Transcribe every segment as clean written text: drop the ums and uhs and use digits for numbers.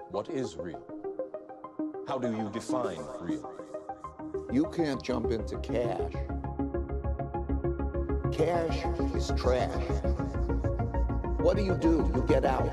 What is real? How do you define real? You can't jump into cash. Cash is trash. What do? You get out.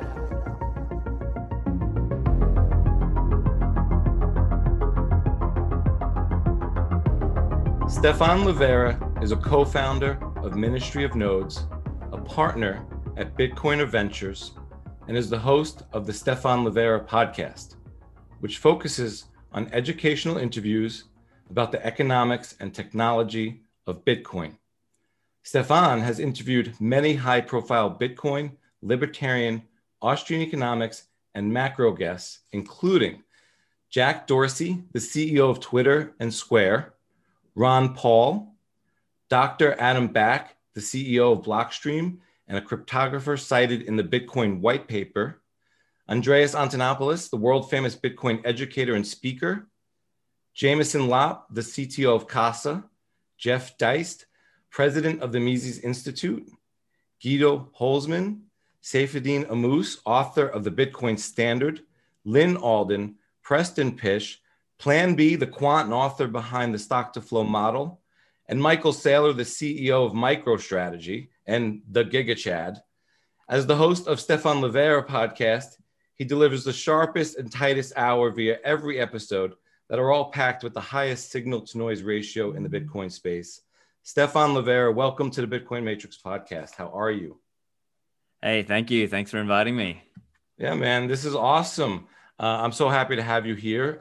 Stephan Livera is a co-founder of Ministry of Nodes, a partner at Bitcoiner Ventures, and is the host of the Stephan Livera podcast, which focuses on educational interviews about the economics and technology of Bitcoin. Stephan has interviewed many high-profile Bitcoin, libertarian, Austrian economics, and macro guests, including Jack Dorsey, the CEO of Twitter and Square, Ron Paul, Dr. Adam Back, the CEO of Blockstream and a cryptographer cited in the Bitcoin white paper, Andreas Antonopoulos, the world-famous Bitcoin educator and speaker, Jameson Lopp, the CTO of Casa, Jeff Deist, president of the Mises Institute, Guido Holzmann, Saifedean Ammous, author of the Bitcoin Standard, Lynn Alden, Preston Pysh, Plan B, the quant and author behind the stock-to-flow model, and Michael Saylor, the CEO of MicroStrategy and the GigaChad. As the host of Stephan Livera podcast, he delivers the sharpest and tightest hour via every episode that are all packed with the highest signal-to-noise ratio in the Bitcoin space. Stephan Livera, welcome to the Bitcoin Matrix podcast. How are you? Hey, thank you. Thanks for inviting me. Yeah, man, this is awesome. I'm so happy to have you here.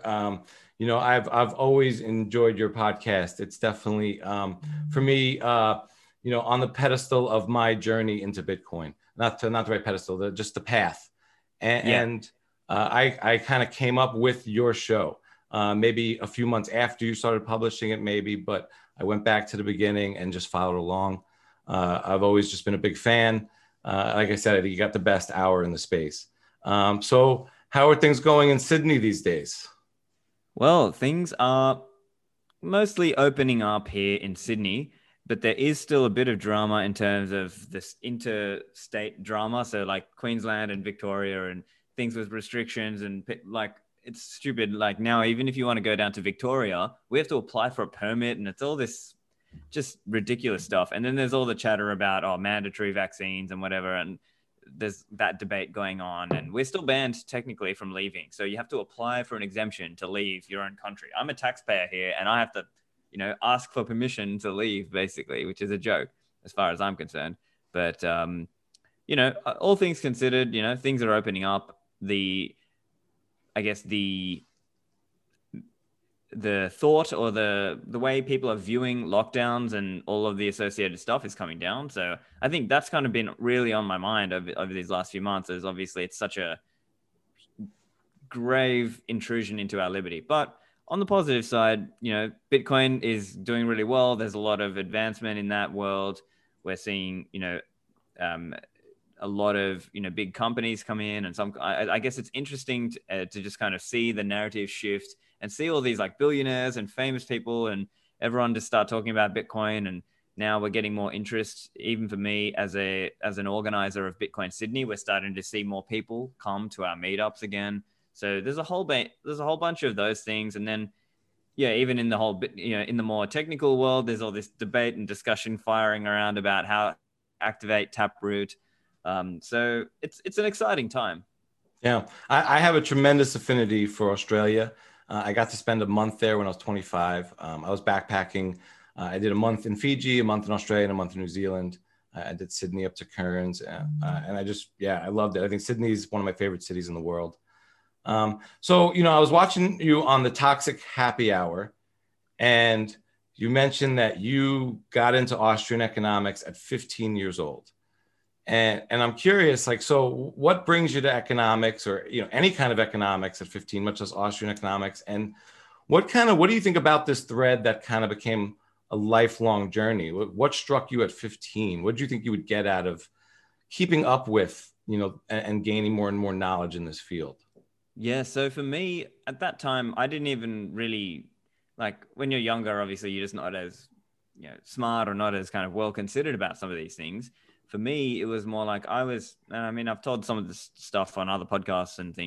I've always enjoyed your podcast. It's definitely, for me, on the pedestal of my journey into Bitcoin. Not the right pedestal, just the path. And I kind of came up with your show maybe a few months after you started publishing it, maybe, but I went back to the beginning and just followed along. I've always just been a big fan. Like I said, I think you got the best hour in the space. So how are things going in Sydney these days? Well, things are mostly opening up here in Sydney, but there is still a bit of drama in terms of this interstate drama. So like Queensland and Victoria and things with restrictions and like, it's stupid. Like now, even if you want to go down to Victoria, we have to apply for a permit and it's all this just ridiculous stuff. And then there's all the chatter about, mandatory vaccines and whatever. And there's that debate going on and we're still banned technically from leaving. So you have to apply for an exemption to leave your own country. I'm a taxpayer here and I have to, ask for permission to leave basically, which is a joke as far as I'm concerned. But, all things considered, things are opening up. I guess the thought or the way people are viewing lockdowns and all of the associated stuff is coming down. So I think that's kind of been really on my mind over these last few months, as obviously it's such a grave intrusion into our liberty. But on the positive side, Bitcoin is doing really well. There's a lot of advancement in that world. We're seeing, a lot of big companies come in, and I guess it's interesting to just kind of see the narrative shift and see all these like billionaires and famous people and everyone just start talking about Bitcoin. And now we're getting more interest. Even for me as an organizer of Bitcoin Sydney, we're starting to see more people come to our meetups again. So there's a whole bunch of those things. And then even in the whole bit, in the more technical world, there's all this debate and discussion firing around about how to activate Taproot. So it's an exciting time. Yeah, I have a tremendous affinity for Australia. I got to spend a month there when I was 25. I was backpacking. I did a month in Fiji, a month in Australia, and a month in New Zealand. I did Sydney up to Cairns. And I loved it. I think Sydney is one of my favorite cities in the world. So I was watching you on the Toxic Happy Hour, and you mentioned that you got into Austrian economics at 15 years old. And I'm curious, so what brings you to economics or, any kind of economics at 15, much less Austrian economics? And what do you think about this thread that kind of became a lifelong journey? What struck you at 15? What did you think you would get out of keeping up with, and gaining more and more knowledge in this field? Yeah. So for me at that time, I didn't even really when you're younger, obviously you're just not as, smart or not as kind of well considered about some of these things. For me, it was more like I've told some of this stuff on other podcasts and things.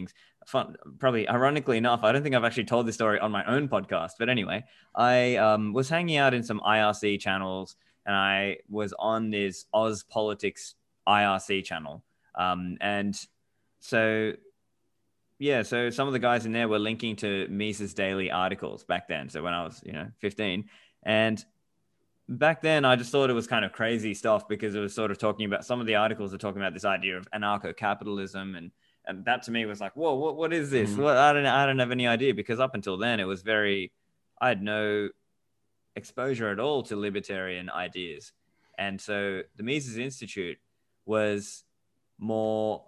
probably ironically enough, I don't think I've actually told this story on my own podcast, but anyway, I was hanging out in some IRC channels, and I was on this Oz Politics IRC channel. And so, yeah, so some of the guys in there were linking to Mises Daily articles back then. So when I was, 15, and back then I just thought it was kind of crazy stuff, because it was sort of talking about, some of the articles are talking about this idea of anarcho-capitalism, and that to me was like, whoa, what is this? Mm-hmm. Well, I don't have any idea, because up until then it was I had no exposure at all to libertarian ideas. And so the Mises Institute was more,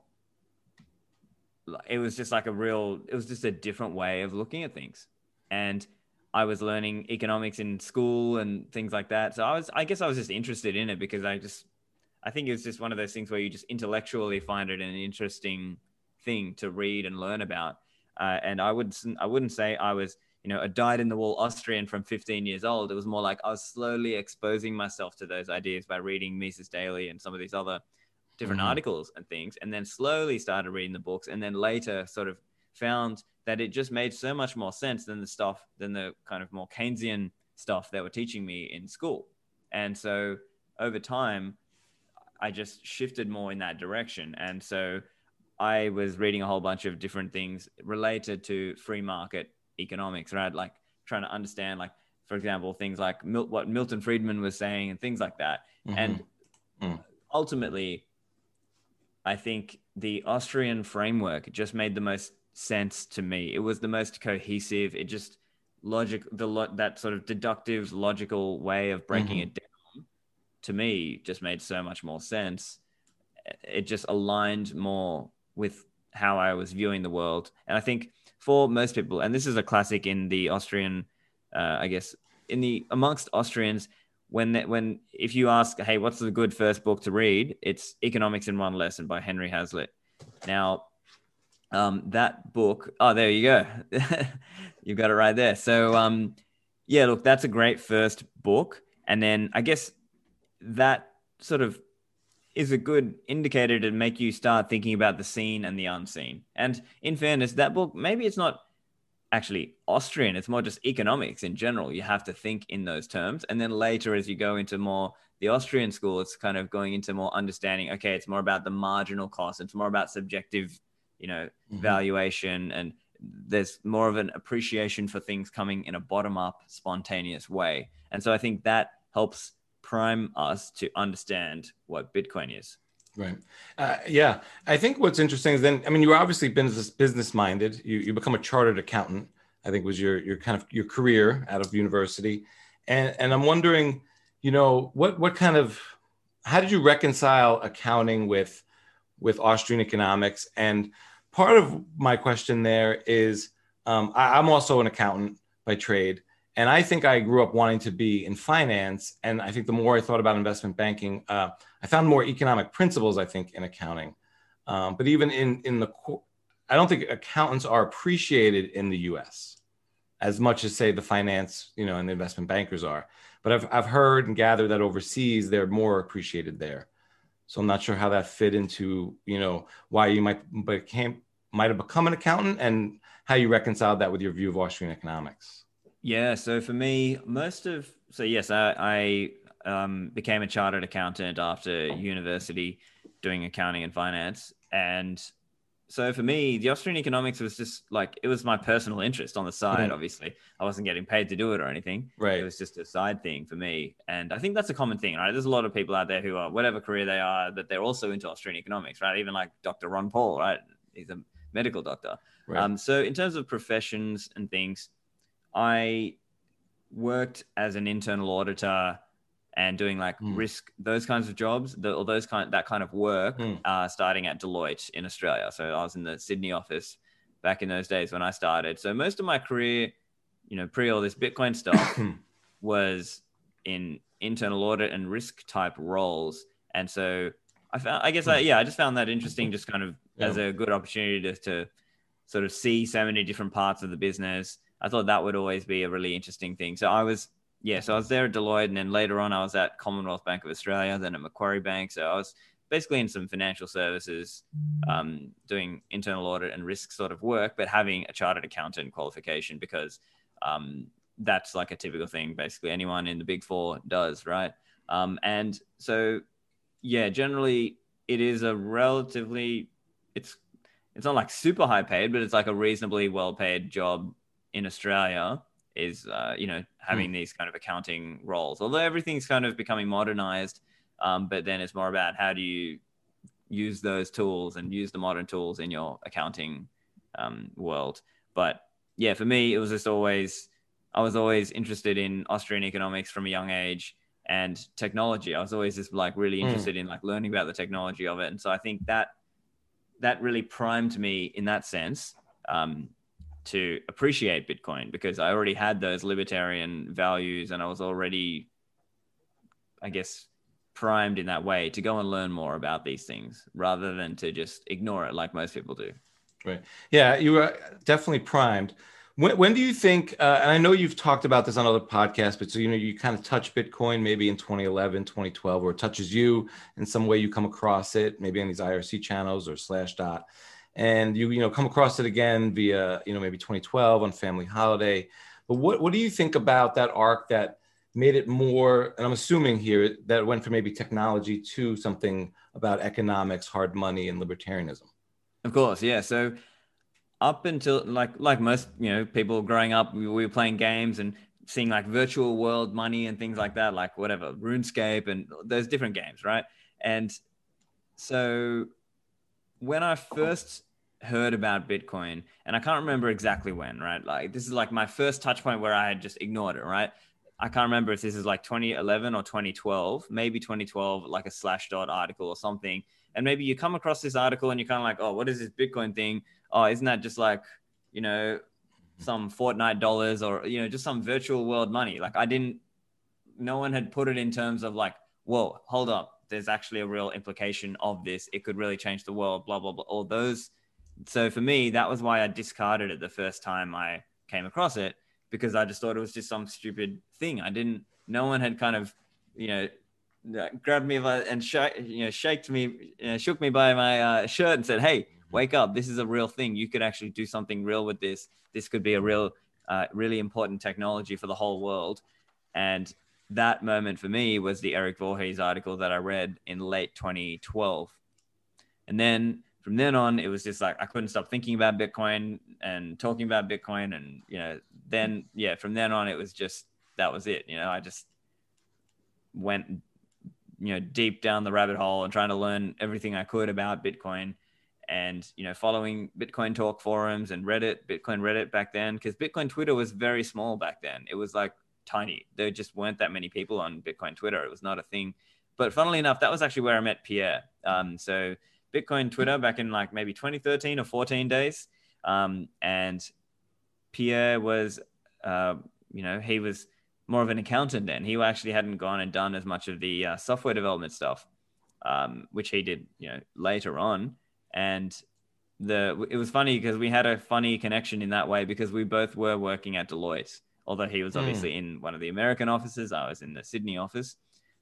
it was just like it was just a different way of looking at things. And I was learning economics in school and things like that. So I guess I was just interested in it, because I think it was just one of those things where you just intellectually find it an interesting thing to read and learn about. And I wouldn't say I was, a dyed-in-the-wool Austrian from 15 years old. It was more like I was slowly exposing myself to those ideas by reading Mises Daily and some of these other different articles and things, and then slowly started reading the books, and then later sort of found that it just made so much more sense than the kind of more Keynesian stuff they were teaching me in school. And so over time, I just shifted more in that direction. And so I was reading a whole bunch of different things related to free market economics, right? Like trying to understand, like, for example, things like what Milton Friedman was saying and things like that. And ultimately, I think the Austrian framework just made the most sense to me. It was the most cohesive. It just that sort of deductive, logical way of breaking it down, to me, just made so much more sense. It just aligned more with how I was viewing the world. And I think for most people, and this is a classic in the Austrian, I guess, amongst Austrians, when if you ask, hey, what's the good first book to read? It's Economics in One Lesson by Henry Hazlitt. Now, that book, oh, there you go. You've got it right there. So, yeah, look, that's a great first book. And then I guess that sort of is a good indicator to make you start thinking about the seen and the unseen. And in fairness, that book, maybe it's not actually Austrian, it's more just economics in general. You have to think in those terms. And then later, as you go into more the Austrian school, it's kind of going into more understanding, okay, it's more about the marginal cost. It's more about subjective, valuation. And there's more of an appreciation for things coming in a bottom-up, spontaneous way. And so I think that helps prime us to understand what Bitcoin is. Right. Yeah. I think what's interesting is then, I mean, you were obviously business minded. You become a chartered accountant, I think was your kind of your career out of university. And I'm wondering, what kind of, how did you reconcile accounting with Austrian economics? And part of my question there is, I'm also an accountant by trade. And I think I grew up wanting to be in finance. And I think the more I thought about investment banking, I found more economic principles, I think, in accounting. But even I don't think accountants are appreciated in the US as much as, say, the finance, and the investment bankers are. But I've heard and gathered that overseas, they're more appreciated there. So I'm not sure how that fit into, why you might have become an accountant, and how you reconciled that with your view of Austrian economics. Yeah, so for me, yes, I became a chartered accountant after university, doing accounting and finance. And so for me, the Austrian economics was just like, it was my personal interest on the side, obviously. I wasn't getting paid to do it or anything. Right. It was just a side thing for me. And I think that's a common thing, right? There's a lot of people out there who are, whatever career they are, that they're also into Austrian economics, right? Even like Dr. Ron Paul, right? He's a medical doctor. Right. So in terms of professions and things, I worked as an internal auditor and doing like risk, those kinds of jobs, that kind of work, starting at Deloitte in Australia. So I was in the Sydney office back in those days when I started. So most of my career, pre all this Bitcoin stuff was in internal audit and risk type roles. And so I just found that interesting, just kind of as a good opportunity to sort of see so many different parts of the business. I thought that would always be a really interesting thing. So I was there at Deloitte, and then later on I was at Commonwealth Bank of Australia, then at Macquarie Bank. So I was basically in some financial services, doing internal audit and risk sort of work, but having a chartered accountant qualification because that's like a typical thing basically anyone in the Big Four does, right? And so, yeah, generally it is a relatively, it's not like super high paid, but it's like a reasonably well paid job in Australia is, having these kind of accounting roles, although everything's kind of becoming modernized. But then it's more about how do you use those tools and use the modern tools in your accounting world. But yeah, for me, I was always interested in Austrian economics from a young age and technology. I was always just like really interested in like learning about the technology of it. And so I think that really primed me in that sense to appreciate Bitcoin, because I already had those libertarian values and I was already, I guess, primed in that way to go and learn more about these things rather than to just ignore it like most people do. Right. Yeah, you were definitely primed. When do you think, and I know you've talked about this on other podcasts, but so, you kind of touch Bitcoin maybe in 2011, 2012, or it touches you in some way, you come across it, maybe on these IRC channels or Slashdot, and you come across it again via, maybe 2012 on Family Holiday. But what do you think about that arc that made it more, and I'm assuming here that it went from maybe technology to something about economics, hard money, and libertarianism? Of course, yeah. So up until like most people growing up, we were playing games and seeing like virtual world money and things like that, like whatever, RuneScape and there's different games, right? And so when I first heard about Bitcoin, and I can't remember exactly when, right? Like this is like my first touch point where I had just ignored it, right? I can't remember if this is like 2011 or 2012, maybe 2012, like a Slashdot article or something. And maybe you come across this article and you're kind of like, oh, what is this Bitcoin thing? Oh, isn't that just like, some Fortnite dollars or, just some virtual world money? Like no one had put it in terms of like, whoa, hold up. There's actually a real implication of this. It could really change the world, blah, blah, blah, all those. So for me, that was why I discarded it the first time I came across it, because I just thought it was just some stupid thing. No one had kind of, grabbed me and shook me by my shirt and said, hey, wake up. This is a real thing. You could actually do something real with this. This could be a real, really important technology for the whole world. And that moment for me was the Eric Voorhees article that I read in late 2012. And then from then on, it was just like, I couldn't stop thinking about Bitcoin and talking about Bitcoin. And, from then on, it was just, that was it. I just went, deep down the rabbit hole and trying to learn everything I could about Bitcoin and, following Bitcoin talk forums and Bitcoin Reddit back then, because Bitcoin Twitter was very small back then. It was like tiny. There just weren't that many people on Bitcoin Twitter. It was not a thing. But funnily enough, that was actually where I met Pierre. So Bitcoin Twitter back in like maybe 2013 or 14 days. And Pierre was, he was more of an accountant then. He actually hadn't gone and done as much of the software development stuff, which he did, later on. And it was funny because we had a funny connection in that way because we both were working at Deloitte, although he was obviously in one of the American offices. I was in the Sydney office.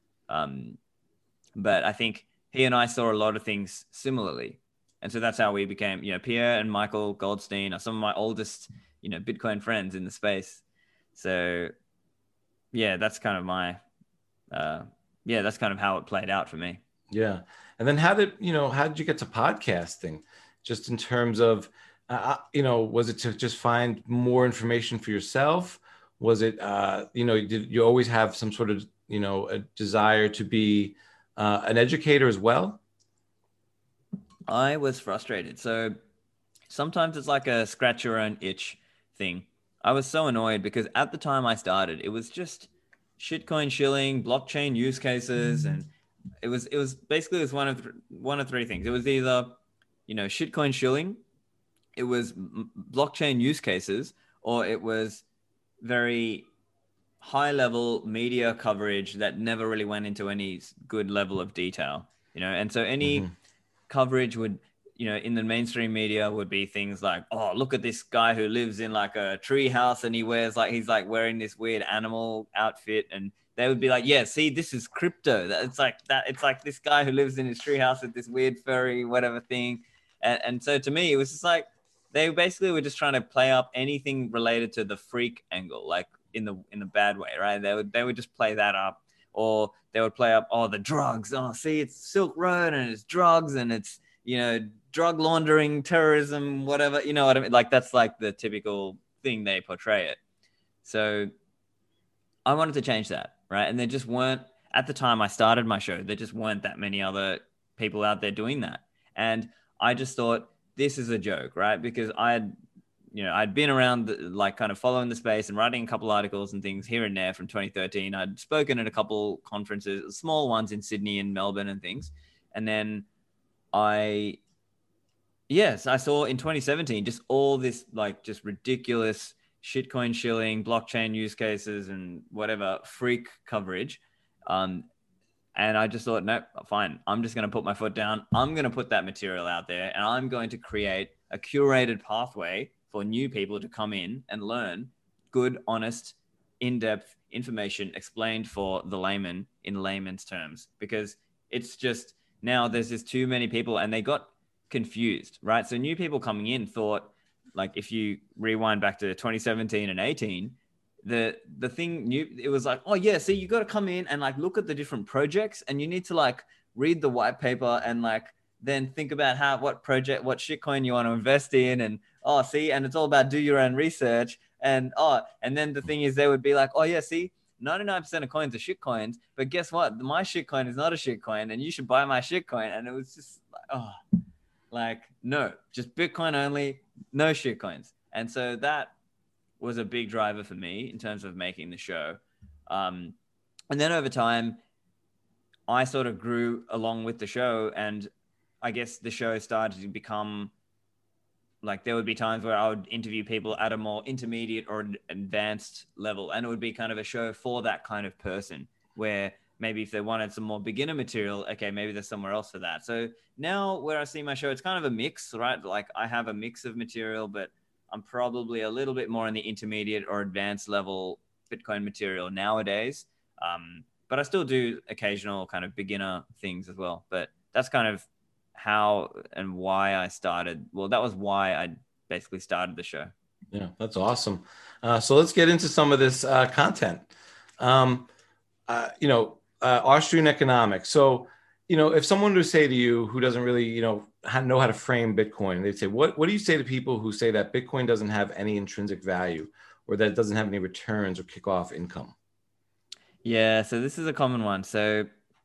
But I think he and I saw a lot of things similarly. And so that's how we became, Pierre and Michael Goldstein are some of my oldest, Bitcoin friends in the space. So yeah, that's kind of that's kind of how it played out for me. Yeah. And then how did you get to podcasting? Just in terms of, was it to just find more information for yourself? Was it, did you always have some sort of, a desire to be an educator as well? I was frustrated. So sometimes it's like a scratch your own itch thing. I was so annoyed because at the time I started, it was just shitcoin shilling, blockchain use cases, and it was basically one of three things. It was either, shitcoin shilling, it was blockchain use cases, or it was very high level media coverage that never really went into any good level of detail, and so any coverage would, in the mainstream media would be things like, oh, look at this guy who lives in like a tree house and he's like wearing this weird animal outfit and they would be like, yeah, see, this is crypto. It's like that. It's like this guy who lives in his treehouse with this weird furry whatever thing. And so to me, it was just like they basically were just trying to play up anything related to the freak angle, like in the bad way, right? They would just play that up, or they would play up, oh, the drugs. Oh, see, it's Silk Road and it's drugs and it's, you know, drug laundering, terrorism, whatever. You know what I mean? Like that's like the typical thing they portray it. So I wanted to change that, right? And there just weren't, at the time I started my show, there just weren't that many other people out there doing that. And I just thought, this is a joke, right? Because I'd been around like kind of following the space and writing a couple articles and things here and there from 2013. I'd spoken at a couple conferences, small ones in Sydney and Melbourne and things. And then I saw in 2017 just all this like just ridiculous shitcoin shilling, blockchain use cases and whatever freak coverage. And I just thought, nope, fine. I'm just going to put my foot down. I'm going to put that material out there and I'm going to create a curated pathway for new people to come in and learn good, honest, in-depth information explained for the layman in layman's terms, because it's just now there's just too many people and they got confused, right? So new people coming in thought, like if you rewind back to 2017 and 18, the thing new, it was like, oh yeah, see, you got to come in and like look at the different projects and you need to like read the white paper and like then think about what shitcoin you want to invest in. And and it's all about do your own research. And then the thing is they would be like, oh yeah, see, 99% of coins are shitcoins, but guess what? My shitcoin is not a shitcoin and you should buy my shitcoin. And it was just like, no, just Bitcoin only, no shitcoins. And so that was a big driver for me in terms of making the show. And then over time, I sort of grew along with the show, and I guess the show started to become like, there would be times where I would interview people at a more intermediate or advanced level. And it would be kind of a show for that kind of person, where maybe if they wanted some more beginner material, okay, maybe there's somewhere else for that. So now where I see my show, it's kind of a mix, right? Like I have a mix of material, but I'm probably a little bit more in the intermediate or advanced level Bitcoin material nowadays. But I still do occasional kind of beginner things as well. But that's kind of how and why I started. Well, that was why I basically started the show. Yeah, that's awesome. So let's get into some of this content. Austrian economics. So, if someone were to say to you who doesn't really, know how to frame Bitcoin, they'd say, what do you say to people who say that Bitcoin doesn't have any intrinsic value or that it doesn't have any returns or kick-off income? Yeah, so this is a common one. So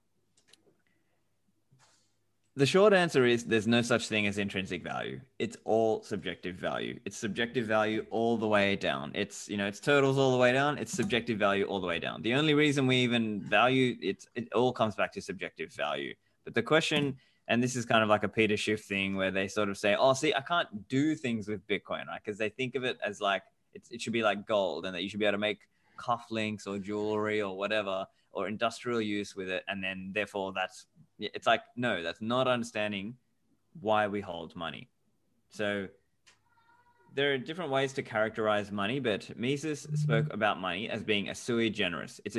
the short answer is there's no such thing as intrinsic value. It's all subjective value. It's subjective value all the way down. It's, it's turtles all the way down. It's subjective value all the way down. The only reason we even value it all comes back to subjective value. But the question, and this is kind of like a Peter Schiff thing where they sort of say, oh, see, I can't do things with Bitcoin, right? Because they think of it as like, it should be like gold and that you should be able to make cufflinks or jewelry or whatever, or industrial use with it. And then therefore it's like, no, that's not understanding why we hold money. So there are different ways to characterize money, but Mises spoke about money as being a sui generis. It's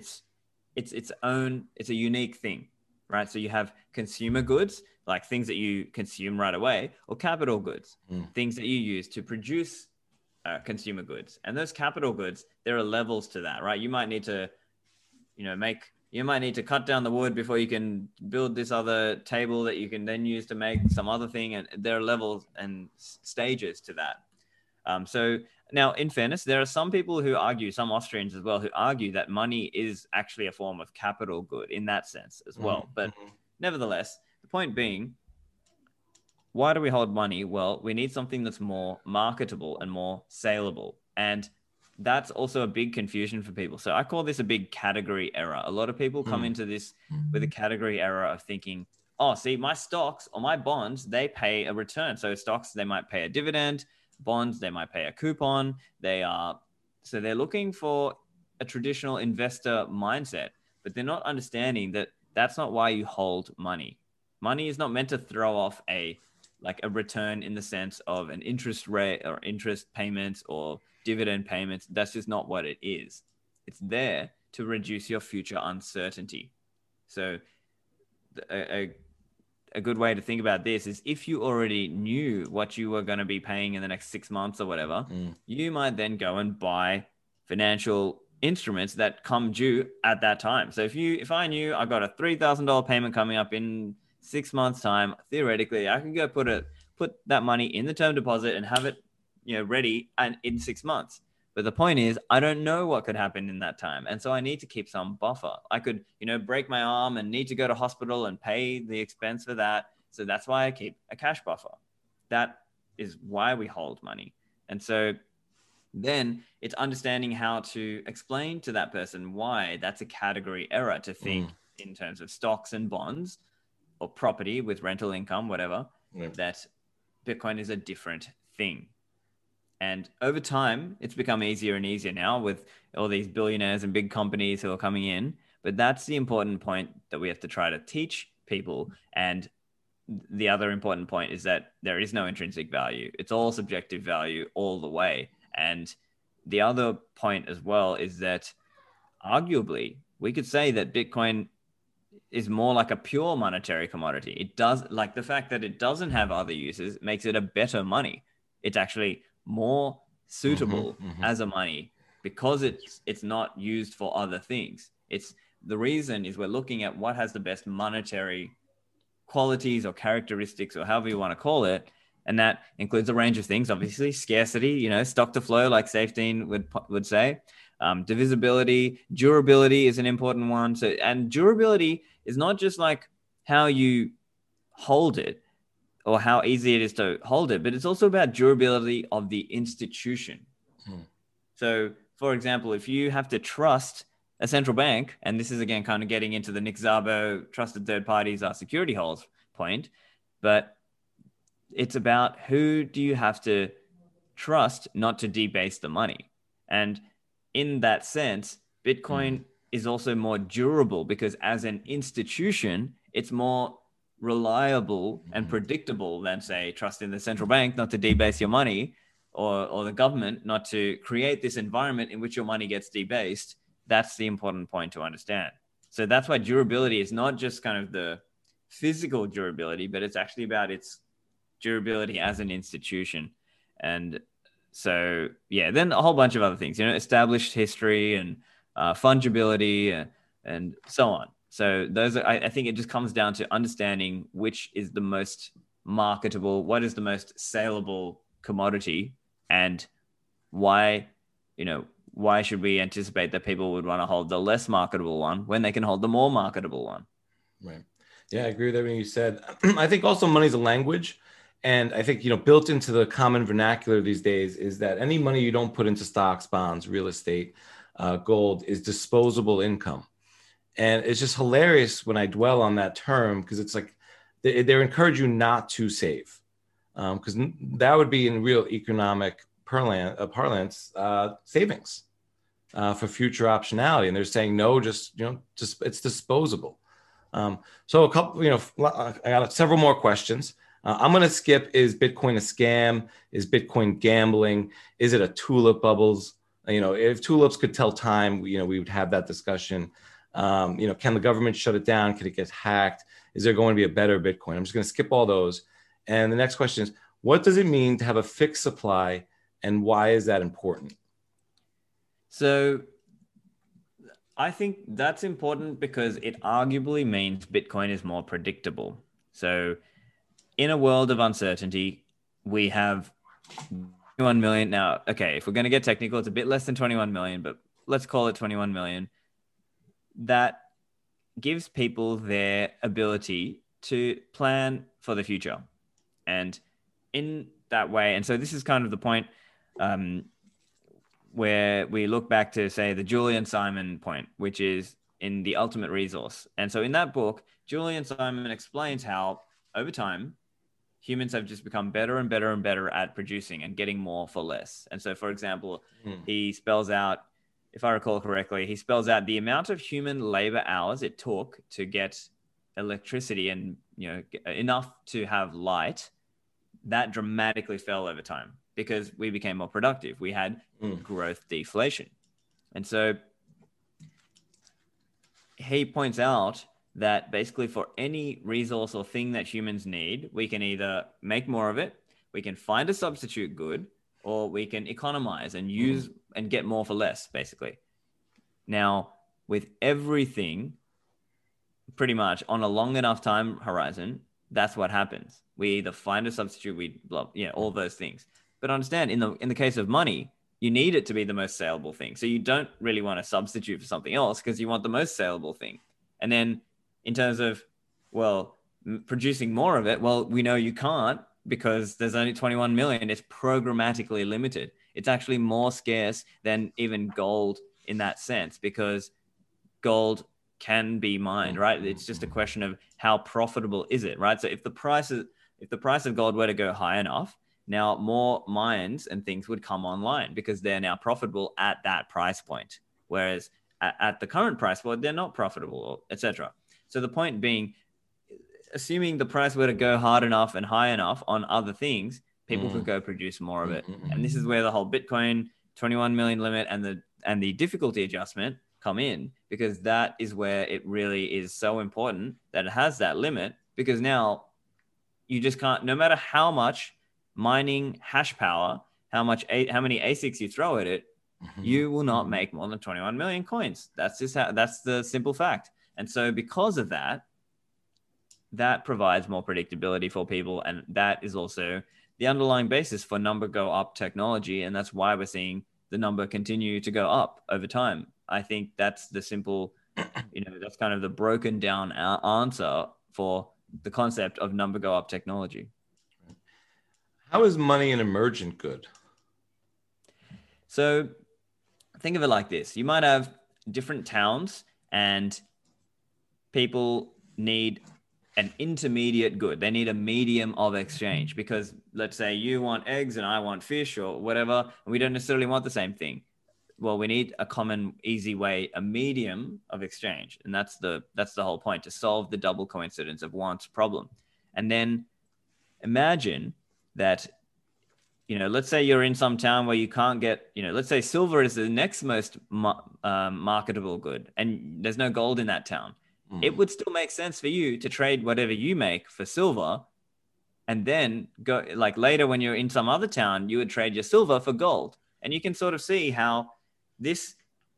a unique thing, right? So you have consumer goods, like things that you consume right away, or capital goods, things that you use to produce consumer goods. And those capital goods, there are levels to that, right? You might need to, you might need to cut down the wood before you can build this other table that you can then use to make some other thing. And there are levels and stages to that. So now, in fairness, there are some people who argue, some Austrians as well, who argue that money is actually a form of capital good in that sense as well. But nevertheless, the point being, why do we hold money? Well, we need something that's more marketable and more saleable. And that's also a big confusion for people. So I call this a big category error. A lot of people come into this with a category error of thinking, oh, see, my stocks or my bonds, they pay a return. So stocks, they might pay a dividend. Bonds, they might pay a coupon. So they're looking for a traditional investor mindset, but they're not understanding that that's not why you hold money. Money is not meant to throw off a return in the sense of an interest rate or interest payments or dividend payments. That's just not what it is. It's there to reduce your future uncertainty. So a good way to think about this is if you already knew what you were going to be paying in the next 6 months or whatever, you might then go and buy financial instruments that come due at that time. So if I knew I got a $3,000 payment coming up in 6 months time, theoretically I can go put that money in the term deposit and have it, ready and in 6 months. But the point is, I don't know what could happen in that time. And so I need to keep some buffer. I could, break my arm and need to go to hospital and pay the expense for that. So that's why I keep a cash buffer. That is why we hold money. And so then it's understanding how to explain to that person why that's a category error to think in terms of stocks and bonds or property with rental income, whatever, that Bitcoin is a different thing. And over time, it's become easier and easier now with all these billionaires and big companies who are coming in. But that's the important point that we have to try to teach people. And the other important point is that there is no intrinsic value. It's all subjective value all the way. And the other point as well is that arguably we could say that Bitcoin is more like a pure monetary commodity. It does, like the fact that it doesn't have other uses makes it a better money. It's actually more suitable as a money because it's not used for other things. It's the reason is we're looking at what has the best monetary qualities or characteristics or however you want to call it. And that includes a range of things, obviously scarcity, stock to flow, like Safedine would say. Divisibility, durability is an important one. So, and durability is not just like how you hold it or how easy it is to hold it, but it's also about durability of the institution. So, for example, if you have to trust a central bank, and this is again kind of getting into the Nick Szabo trusted third parties are security holes point, but it's about who do you have to trust not to debase the money. And in that sense, Bitcoin is also more durable because as an institution, it's more reliable and predictable than, say, trust in the central bank not to debase your money or the government not to create this environment in which your money gets debased. That's the important point to understand. So that's why durability is not just kind of the physical durability, but it's actually about its durability as an institution. And so, yeah, then a whole bunch of other things, established history and fungibility and so on. So those are, I think it just comes down to understanding which is the most marketable, what is the most saleable commodity, and why should we anticipate that people would want to hold the less marketable one when they can hold the more marketable one? Right. Yeah, I agree with everything you said. I think also money's a language. And I think, built into the common vernacular these days is that any money you don't put into stocks, bonds, real estate, gold is disposable income. And it's just hilarious when I dwell on that term because it's like they encourage you not to save because that would be in real economic parlance savings for future optionality. And they're saying, no, just it's disposable. So a couple, I got several more questions. I'm going to skip, is Bitcoin a scam? Is Bitcoin gambling? Is it a tulip bubbles? If tulips could tell time, we would have that discussion. Can the government shut it down? Can it get hacked? Is there going to be a better Bitcoin? I'm just going to skip all those. And the next question is, what does it mean to have a fixed supply and why is that important? So I think that's important because it arguably means Bitcoin is more predictable. So in a world of uncertainty, we have 21 million. Now, okay, if we're going to get technical, it's a bit less than 21 million, but let's call it 21 million. That gives people their ability to plan for the future. And in that way, and so this is kind of the point where we look back to, say, the Julian Simon point, which is in The Ultimate Resource. And so in that book, Julian Simon explains how over time, humans have just become better and better and better at producing and getting more for less. And so, for example, he spells out, if I recall correctly, he spells out the amount of human labor hours it took to get electricity and enough to have light. That dramatically fell over time because we became more productive. We had growth deflation. And so he points out that basically for any resource or thing that humans need, we can either make more of it, we can find a substitute good, or we can economize and use and get more for less, basically. Now, with everything, pretty much on a long enough time horizon, that's what happens. We either find a substitute, all those things. But understand, in the case of money, you need it to be the most saleable thing. So you don't really want to substitute for something else because you want the most saleable thing. And then in terms of, producing more of it, we know you can't because there's only 21 million. It's programmatically limited. It's actually more scarce than even gold in that sense, because gold can be mined, right? It's just a question of how profitable is it, right? So if the price of gold were to go high enough, now more mines and things would come online because they're now profitable at that price point. Whereas at the current price point, they're not profitable, etc. So the point being, assuming the price were to go hard enough and high enough on other things, people could go produce more of it. And this is where the whole Bitcoin 21 million limit and the difficulty adjustment come in, because that is where it really is so important that it has that limit, because now you just can't, no matter how much mining hash power, how many ASICs you throw at it, you will not make more than 21 million coins. That's the simple fact. And so because of that, that provides more predictability for people. And that is also the underlying basis for number go up technology. And that's why we're seeing the number continue to go up over time. I think that's the simple, that's kind of the broken down answer for the concept of number go up technology. How is money an emergent good? So think of it like this. You might have different towns and people need an intermediate good. They need a medium of exchange, because let's say you want eggs and I want fish or whatever, and we don't necessarily want the same thing. Well, we need a common, easy way, a medium of exchange. And that's the whole point, to solve the double coincidence of wants problem. And then imagine that, let's say you're in some town where you can't get, let's say silver is the next most marketable good, and there's no gold in that town. It would still make sense for you to trade whatever you make for silver, and then go, like later when you're in some other town, you would trade your silver for gold. And you can sort of see how this,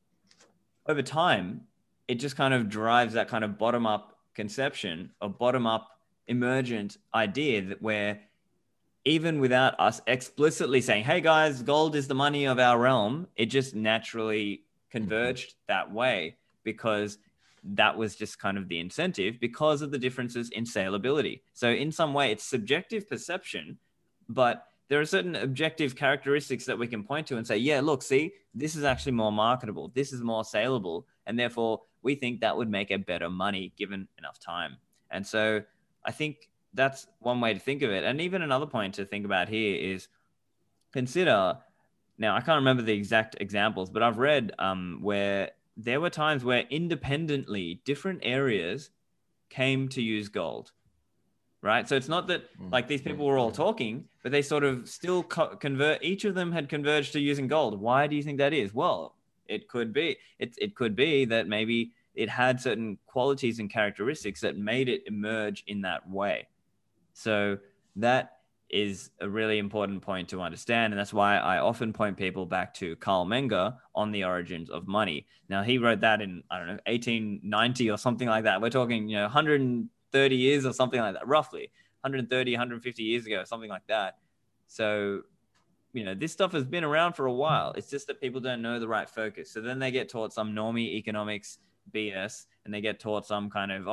over time, it just kind of drives that kind of bottom-up conception or bottom-up emergent idea that where even without us explicitly saying, hey guys, gold is the money of our realm, it just naturally converged that way, because that was just kind of the incentive because of the differences in saleability. So in some way, it's subjective perception, but there are certain objective characteristics that we can point to and say, yeah, look, see, this is actually more marketable. This is more saleable. And therefore, we think that would make it better money given enough time. And so I think that's one way to think of it. And even another point to think about here is consider, now I can't remember the exact examples, but I've read where there were times where independently different areas came to use gold. Right. So it's not that like these people were all talking, but they sort of still each of them had converged to using gold. Why do you think that is? Well, it could be, it could be that maybe it had certain qualities and characteristics that made it emerge in that way. So that is a really important point to understand. And that's why I often point people back to Carl Menger on the origins of money. Now he wrote that in, 1890 or something like that. We're talking, 130 years or something like that, roughly 130, 150 years ago, something like that. So, this stuff has been around for a while. It's just that people don't know the right focus. So then they get taught some normie economics BS, and they get taught some kind of,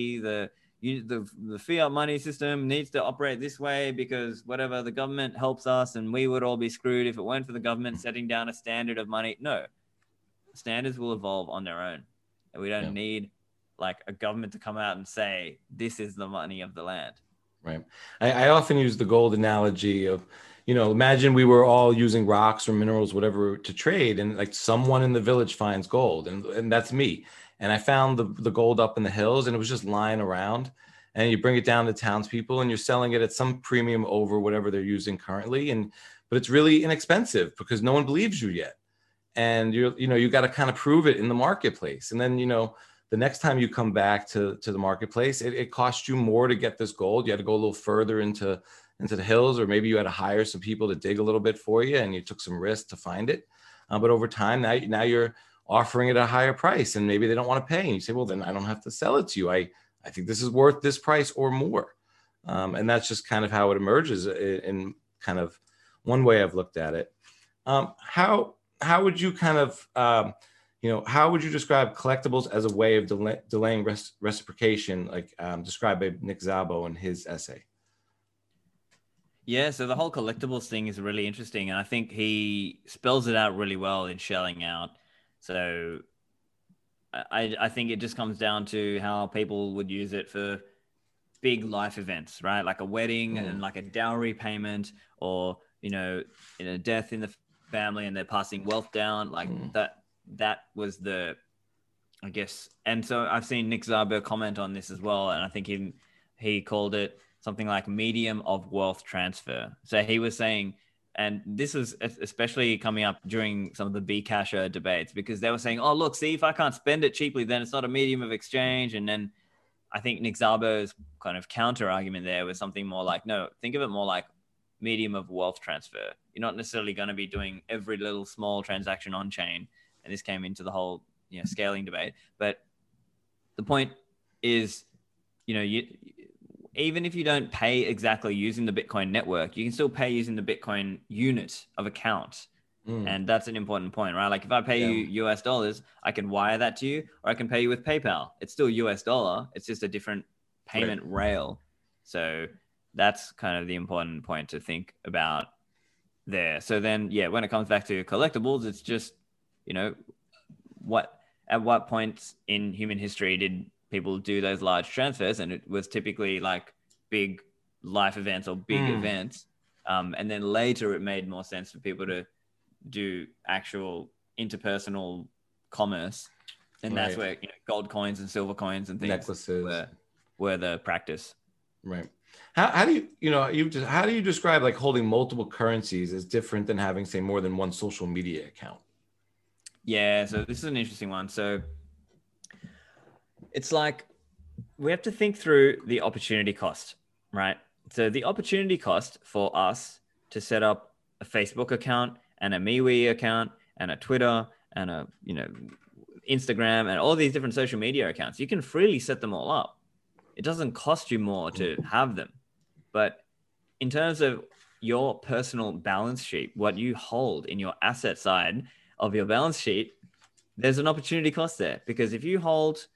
the fiat money system needs to operate this way because whatever, the government helps us and we would all be screwed if it weren't for the government setting down a standard of money. No, standards will evolve on their own. And we don't need like a government to come out and say, this is the money of the land. Right. I often use the gold analogy of, imagine we were all using rocks or minerals, whatever, to trade, and like someone in the village finds gold, and that's me. And I found the gold up in the hills, and it was just lying around. And you bring it down to townspeople, and you're selling it at some premium over whatever they're using currently. But it's really inexpensive because no one believes you yet. And you got to kind of prove it in the marketplace. And then, the next time you come back to the marketplace, it costs you more to get this gold. You had to go a little further into the hills, or maybe you had to hire some people to dig a little bit for you, and you took some risk to find it. But over time, now you're offering it at a higher price, and maybe they don't want to pay. And you say, well, then I don't have to sell it to you. I think this is worth this price or more. And that's just kind of how it emerges in kind of one way I've looked at it. How would you kind of, how would you describe collectibles as a way of delaying reciprocation, like described by Nick Szabo in his essay? Yeah, so the whole collectibles thing is really interesting, and I think he spells it out really well in Shelling Out. So I think it just comes down to how people would use it for big life events, right? Like a wedding and like a dowry payment, or, death in the family and they're passing wealth down, like that was I guess. And so I've seen Nick Szabo comment on this as well, and I think he called it something like medium of wealth transfer. So he was saying, and this was especially coming up during some of the Bcasher debates, because they were saying, oh, look, see, if I can't spend it cheaply, then it's not a medium of exchange. And then I think Nick Szabo's kind of counter argument there was something more like, no, think of it more like medium of wealth transfer. You're not necessarily going to be doing every little small transaction on chain. And this came into the whole, scaling debate. But the point is, even if you don't pay exactly using the Bitcoin network, you can still pay using the Bitcoin unit of account. And that's an important point, right? Like if I pay you US dollars, I can wire that to you, or I can pay you with PayPal. It's still US dollar. It's just a different payment rail. So that's kind of the important point to think about there. So then, when it comes back to collectibles, it's just, at what point in human history did people do those large transfers? And it was typically like big life events or big events. And then later it made more sense for people to do actual interpersonal commerce. And that's where gold coins and silver coins and things, necklaces, were the practice. Right. How do how do you describe like holding multiple currencies as different than having, say, more than one social media account? Yeah, so this is an interesting one. So it's like we have to think through the opportunity cost, right? So the opportunity cost for us to set up a Facebook account and a MeWe account and a Twitter and a Instagram and all these different social media accounts, you can freely set them all up. It doesn't cost you more to have them. But in terms of your personal balance sheet, what you hold in your asset side of your balance sheet, there's an opportunity cost there. Because if you hold,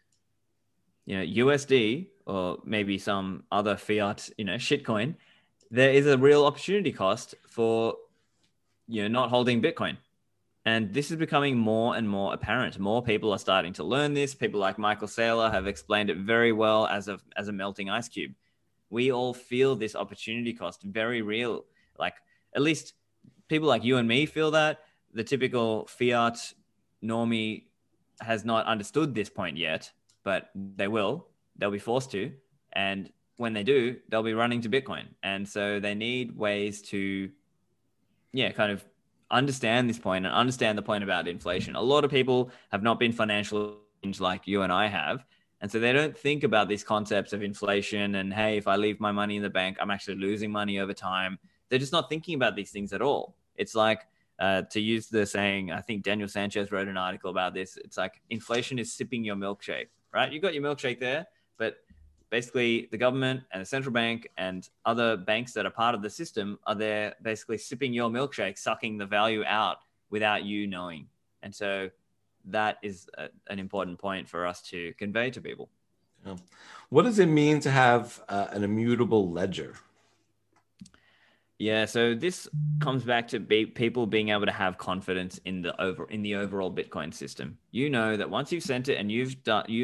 USD or maybe some other fiat, shitcoin, there is a real opportunity cost for, not holding Bitcoin. And this is becoming more and more apparent. More people are starting to learn this. People like Michael Saylor have explained it very well as a melting ice cube. We all feel this opportunity cost very real. Like at least people like you and me feel that. The typical fiat normie has not understood this point yet, but they will. They'll be forced to. And when they do, they'll be running to Bitcoin. And so they need ways to, kind of understand this point and understand the point about inflation. A lot of people have not been financially like you and I have. And so they don't think about these concepts of inflation and, hey, if I leave my money in the bank, I'm actually losing money over time. They're just not thinking about these things at all. It's like, to use the saying, I think Daniel Sanchez wrote an article about this. It's like inflation is sipping your milkshake, right? You got your milkshake there, but basically the government and the central bank and other banks that are part of the system are there basically sipping your milkshake, sucking the value out without you knowing. And so that is an important point for us to convey to people. Yeah. What does it mean to have an immutable ledger? Yeah, so this comes back to people being able to have confidence in the overall Bitcoin system. You know that once you've sent it and you've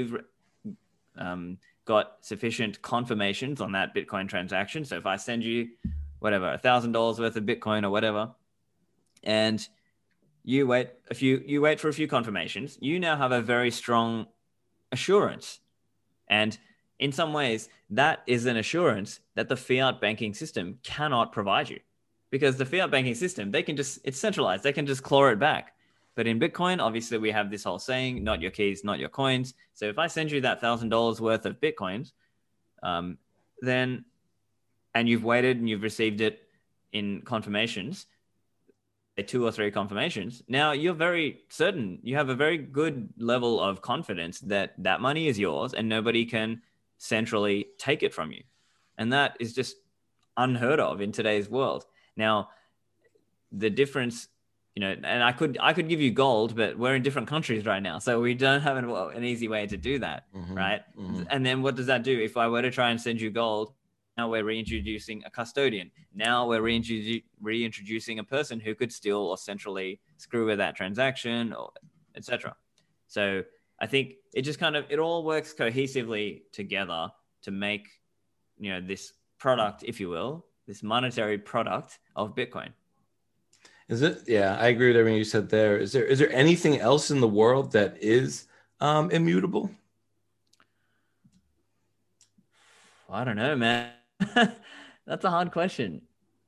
got sufficient confirmations on that Bitcoin transaction. So if I send you whatever $1,000 worth of Bitcoin or whatever, and you wait for a few confirmations, you now have a very strong assurance. And in some ways, that is an assurance that the fiat banking system cannot provide you, because the fiat banking system, it's centralized. They can just claw it back. But in Bitcoin, obviously, we have this whole saying, not your keys, not your coins. So if I send you that $1,000 worth of Bitcoins, then, and you've waited and you've received it in confirmations, 2 or 3 confirmations, now you're very certain, you have a very good level of confidence that that money is yours and nobody can centrally take it from you. And that is just unheard of in today's world. Now, the difference, and I could give you gold, but we're in different countries right now, so we don't have an easy way to do that, right? And then what does that do? If I were to try and send you gold, now we're reintroducing a custodian. Now we're reintroducing a person who could steal or centrally screw with that transaction, or etc. So I think it just it all works cohesively together to make, this product, if you will, this monetary product of Bitcoin. Is it? Yeah, I agree with everything you said there. Is there anything else in the world that is immutable? I don't know, man. That's a hard question.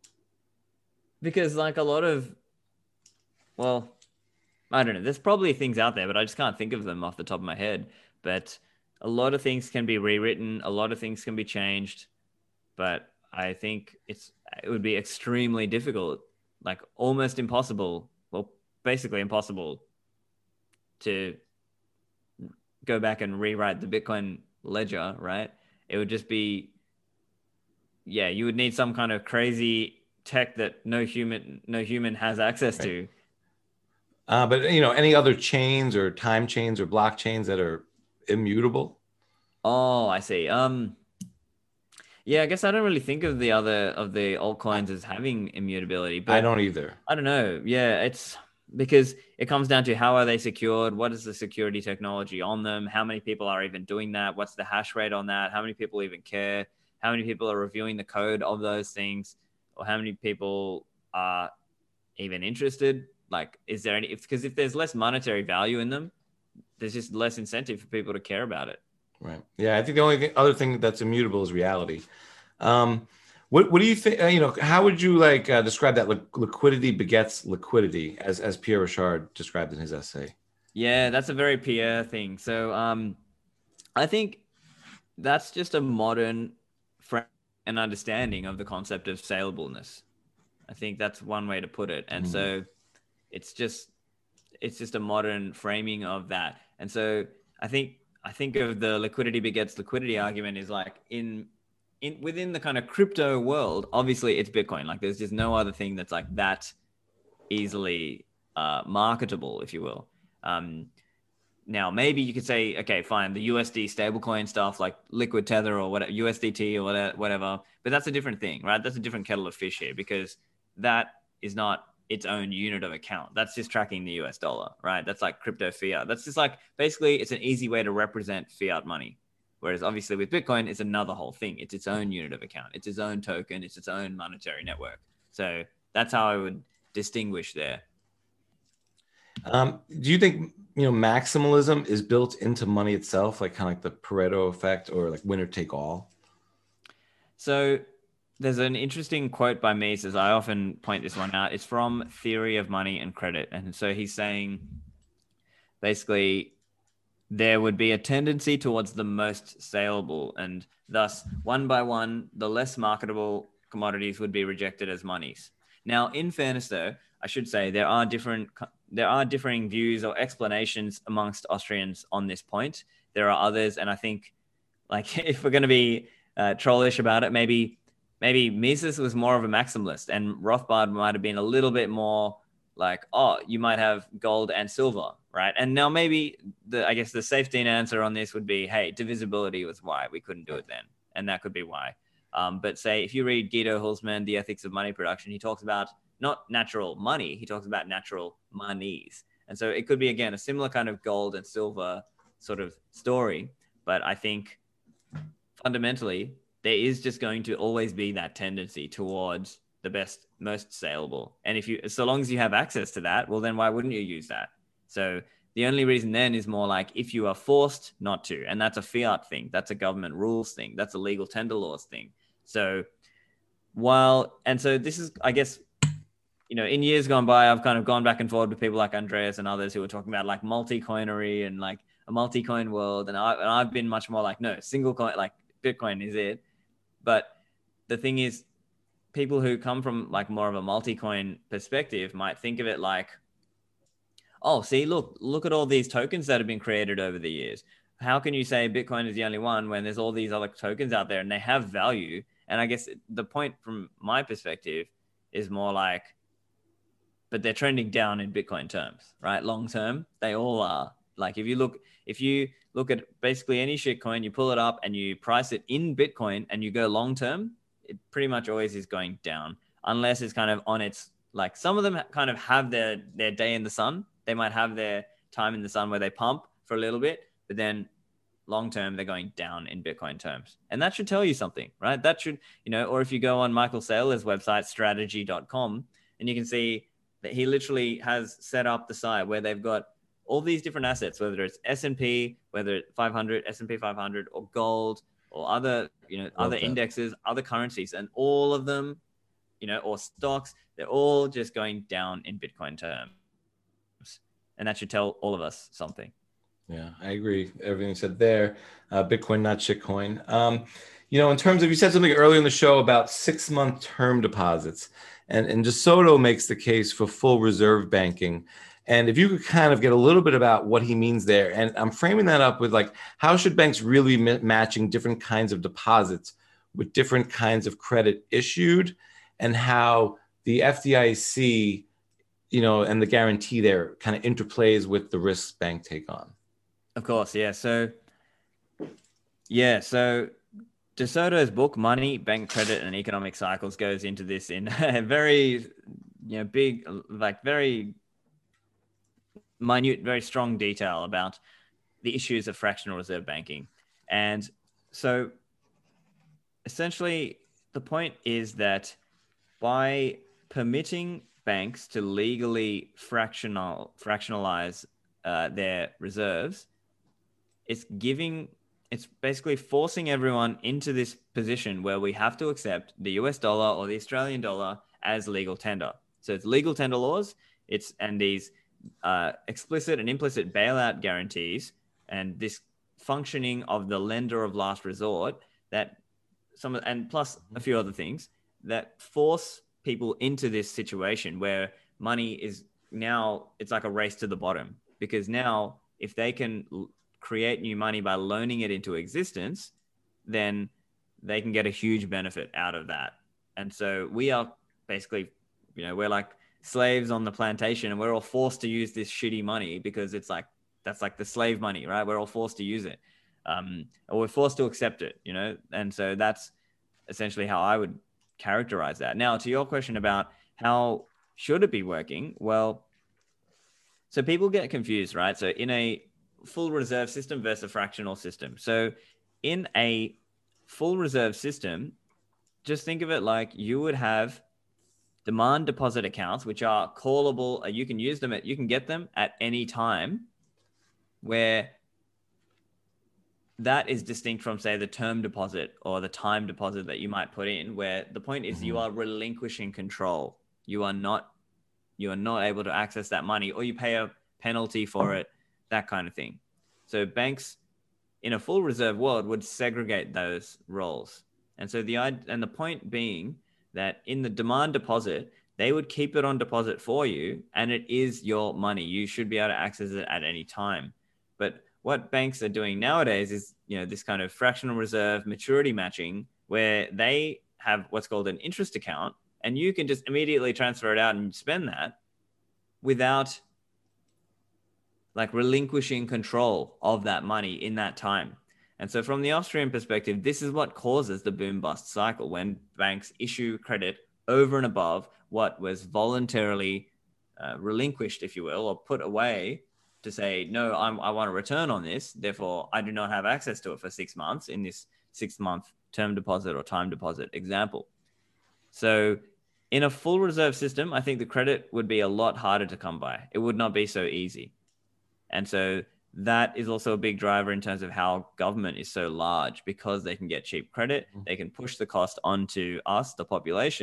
Because like a lot of, well, I don't know. There's probably things out there, but I just can't think of them off the top of my head. But a lot of things can be rewritten. A lot of things can be changed. But I think it would be extremely difficult, like almost impossible, well, basically impossible to go back and rewrite the Bitcoin ledger, right? It would just be, you would need some kind of crazy tech that no human has access to. But any other chains or time chains or blockchains that are immutable? Oh, I see. Yeah, I guess I don't really think of the altcoins as having immutability. But I don't either. I don't know. Yeah, it's because it comes down to how are they secured? What is the security technology on them? How many people are even doing that? What's the hash rate on that? How many people even care? How many people are reviewing the code of those things? Or how many people are even interested? Like, is there any, because if there's less monetary value in them, there's just less incentive for people to care about it. Right. Yeah. I think the only other thing that's immutable is reality. What do you think, how would you describe that liquidity begets liquidity as Pierre Rochard described in his essay? Yeah, that's a very Pierre thing. So I think that's just a modern frame and understanding of the concept of salableness. I think that's one way to put it. And so it's just a modern framing of that. And so I think of the liquidity begets liquidity argument is like within the kind of crypto world, obviously it's Bitcoin. Like there's just no other thing that's like that easily marketable, if you will. Now, maybe you could say, okay, fine, the USD stablecoin stuff like Liquid Tether or whatever, USDT or whatever, but that's a different thing, right? That's a different kettle of fish here because that is not its own unit of account. That's just tracking the US dollar, right? That's like crypto fiat. That's just like, basically, it's an easy way to represent fiat money. Whereas obviously with Bitcoin, it's another whole thing. It's its own unit of account. It's its own token. It's its own monetary network. So that's how I would distinguish there. Do you think, maximalism is built into money itself, like kind of like the Pareto effect or like winner take all? So there's an interesting quote by Mises. I often point this one out. It's from Theory of Money and Credit. And so he's saying basically there would be a tendency towards the most saleable, and thus one by one, the less marketable commodities would be rejected as monies. Now, in fairness, though, I should say there are differing views or explanations amongst Austrians on this point. There are others, and I think, like, if we're going to be trollish about it, maybe Mises was more of a maximalist, and Rothbard might have been a little bit more like, oh, you might have gold and silver, right? And now maybe I guess the safety answer on this would be, hey, divisibility was why we couldn't do it then, and that could be why. But say if you read Guido Hülsmann, The Ethics of Money Production, he talks about not natural money, he talks about natural monies. And so it could be, again, a similar kind of gold and silver sort of story. But I think fundamentally, there is just going to always be that tendency towards the best, most saleable. And so long as you have access to that, well, then why wouldn't you use that? So the only reason then is more like if you are forced not to, and that's a fiat thing, that's a government rules thing, that's a legal tender laws thing. So so this is, I guess, in years gone by, I've kind of gone back and forth with people like Andreas and others who were talking about like multi-coinery and like a multi-coin world. And I've been much more like, no, single coin, like Bitcoin is it. But the thing is, people who come from like more of a multi-coin perspective might think of it like, oh, see, look at all these tokens that have been created over the years. How can you say Bitcoin is the only one when there's all these other tokens out there and they have value? And I guess the point from my perspective is more like, but they're trending down in Bitcoin terms, right? Long term, they all are. Like if you look at basically any shitcoin, you pull it up and you price it in Bitcoin and you go long term, it pretty much always is going down, unless it's kind of on its, like some of them kind of have their day in the sun. They might have their time in the sun where they pump for a little bit, but then long term they're going down in Bitcoin terms. And that should tell you something, right? That should, or if you go on Michael Saylor's website, strategy.com, and you can see that he literally has set up the site where they've got all these different assets, whether it's S&P, whether it's 500, S&P 500 or gold or other, other indexes, other currencies, and all of them, or stocks, they're all just going down in Bitcoin terms. And that should tell all of us something. Yeah, I agree. Everything you said there. Bitcoin, not shitcoin. In terms of, you said something earlier in the show about 6-month term deposits. And DeSoto makes the case for full reserve banking. And if you could kind of get a little bit about what he means there, and I'm framing that up with like, how should banks really matching different kinds of deposits with different kinds of credit issued, and how the FDIC, and the guarantee there kind of interplays with the risks banks take on. Of course, yeah. So DeSoto's book, Money, Bank Credit, and Economic Cycles, goes into this in a very, big, like very minute, very strong detail about the issues of fractional reserve banking. And so essentially the point is that by permitting banks to legally fractionalize their reserves, it's basically forcing everyone into this position where we have to accept the US dollar or the Australian dollar as legal tender. So it's legal tender laws, and these explicit and implicit bailout guarantees, and this functioning of the lender of last resort, and plus a few other things that force people into this situation where money is now, it's like a race to the bottom, because now if they can create new money by loaning it into existence, then they can get a huge benefit out of that. And so we are basically, we're like slaves on the plantation, and we're all forced to use this shitty money because it's like, that's like the slave money, right? We're all forced to use it. Or we're forced to accept it, And so that's essentially how I would characterize that. Now, to your question about how should it be working? Well, so people get confused, right? So in a full reserve system versus a fractional system. So in a full reserve system, just think of it like you would have demand deposit accounts, which are callable. You can use them you can get them at any time, where that is distinct from, say, the term deposit or the time deposit that you might put in, where the point is you are relinquishing control. You are not able to access that money, or you pay a penalty for it, that kind of thing. So banks in a full reserve world would segregate those roles. And so the point being that in the demand deposit, they would keep it on deposit for you, and it is your money. You should be able to access it at any time. But what banks are doing nowadays is, this kind of fractional reserve maturity matching, where they have what's called an interest account, and you can just immediately transfer it out and spend that without like relinquishing control of that money in that time. And so from the Austrian perspective, this is what causes the boom bust cycle, when banks issue credit over and above what was voluntarily relinquished, if you will, or put away to say, no, I want a return on this. Therefore, I do not have access to it for 6 months in this 6-month term deposit or time deposit example. So in a full reserve system, I think the credit would be a lot harder to come by. It would not be so easy. And so that is also a big driver in terms of how government is so large, because they can get cheap credit. They can push the cost onto us, the population,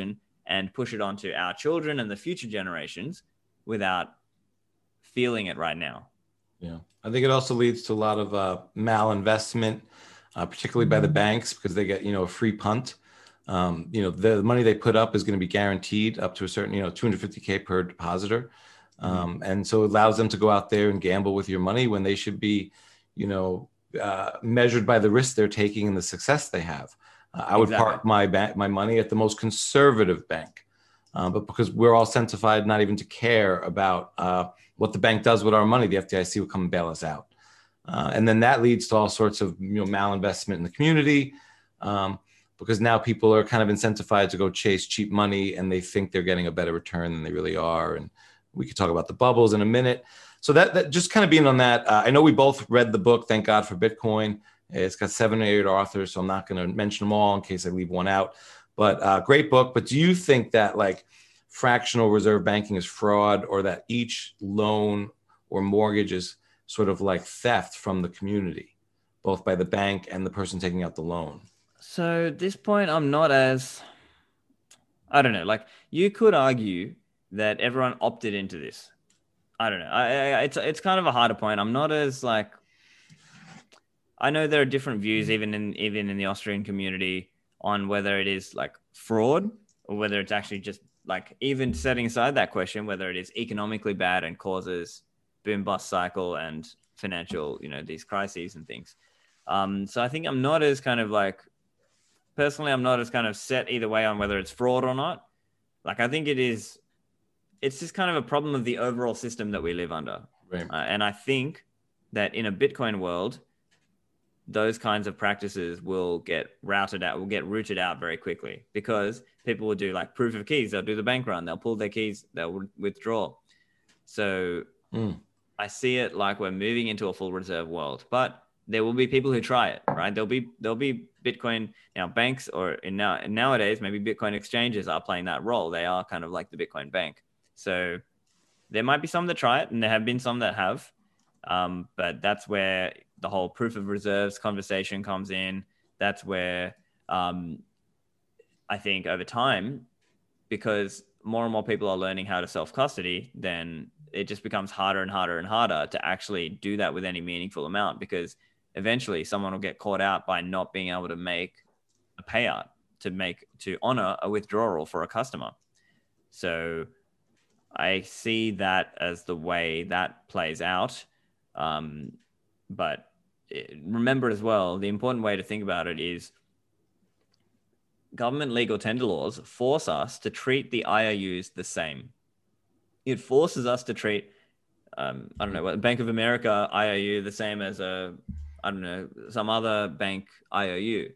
and push it onto our children and the future generations without feeling it right now. Yeah, I think it also leads to a lot of malinvestment, particularly by the banks, because they get, a free punt. The money they put up is going to be guaranteed up to a certain, 250K per depositor. And so it allows them to go out there and gamble with your money when they should be, measured by the risk they're taking and the success they have. I would park my money at the most conservative bank, but because we're all sanctified not even to care about what the bank does with our money, the FDIC will come and bail us out. And then that leads to all sorts of malinvestment in the community, because now people are kind of incentivized to go chase cheap money and they think they're getting a better return than they really are. And we could talk about the bubbles in a minute. So that just kind of being on that, I know we both read the book, Thank God for Bitcoin. It's got 7 or 8 authors, so I'm not going to mention them all in case I leave one out. But great book. But do you think that fractional reserve banking is fraud, or that each loan or mortgage is sort of like theft from the community, both by the bank and the person taking out the loan? So at this point, I'm not as, I don't know, you could argue that everyone opted into this. I don't know. It's kind of a harder point. I'm not as I know there are different views even in the Austrian community on whether it is fraud or whether it's actually just even setting aside that question, whether it is economically bad and causes boom bust cycle and financial, these crises and things. So I think I'm not as personally, I'm not as kind of set either way on whether it's fraud or not. I think it's just kind of a problem of the overall system that we live under. Right. And I think that in a Bitcoin world, those kinds of practices will get rooted out very quickly, because people will do proof of keys. They'll do the bank run. They'll pull their keys. They'll withdraw. So I see it like we're moving into a full reserve world, but there will be people who try it, right? There'll be Bitcoin banks, or nowadays, maybe Bitcoin exchanges are playing that role. They are kind of like the Bitcoin bank. So there might be some that try it, and there have been some that have. But that's where the whole proof of reserves conversation comes in. That's where I think over time, because more and more people are learning how to self-custody, then it just becomes harder and harder and harder to actually do that with any meaningful amount, because eventually someone will get caught out by not being able to make a payout to honor a withdrawal for a customer. So I see that as the way that plays out. But remember as well, the important way to think about it is government legal tender laws force us to treat the IOUs the same. It forces us to treat, Bank of America IOU the same as some other bank IOU,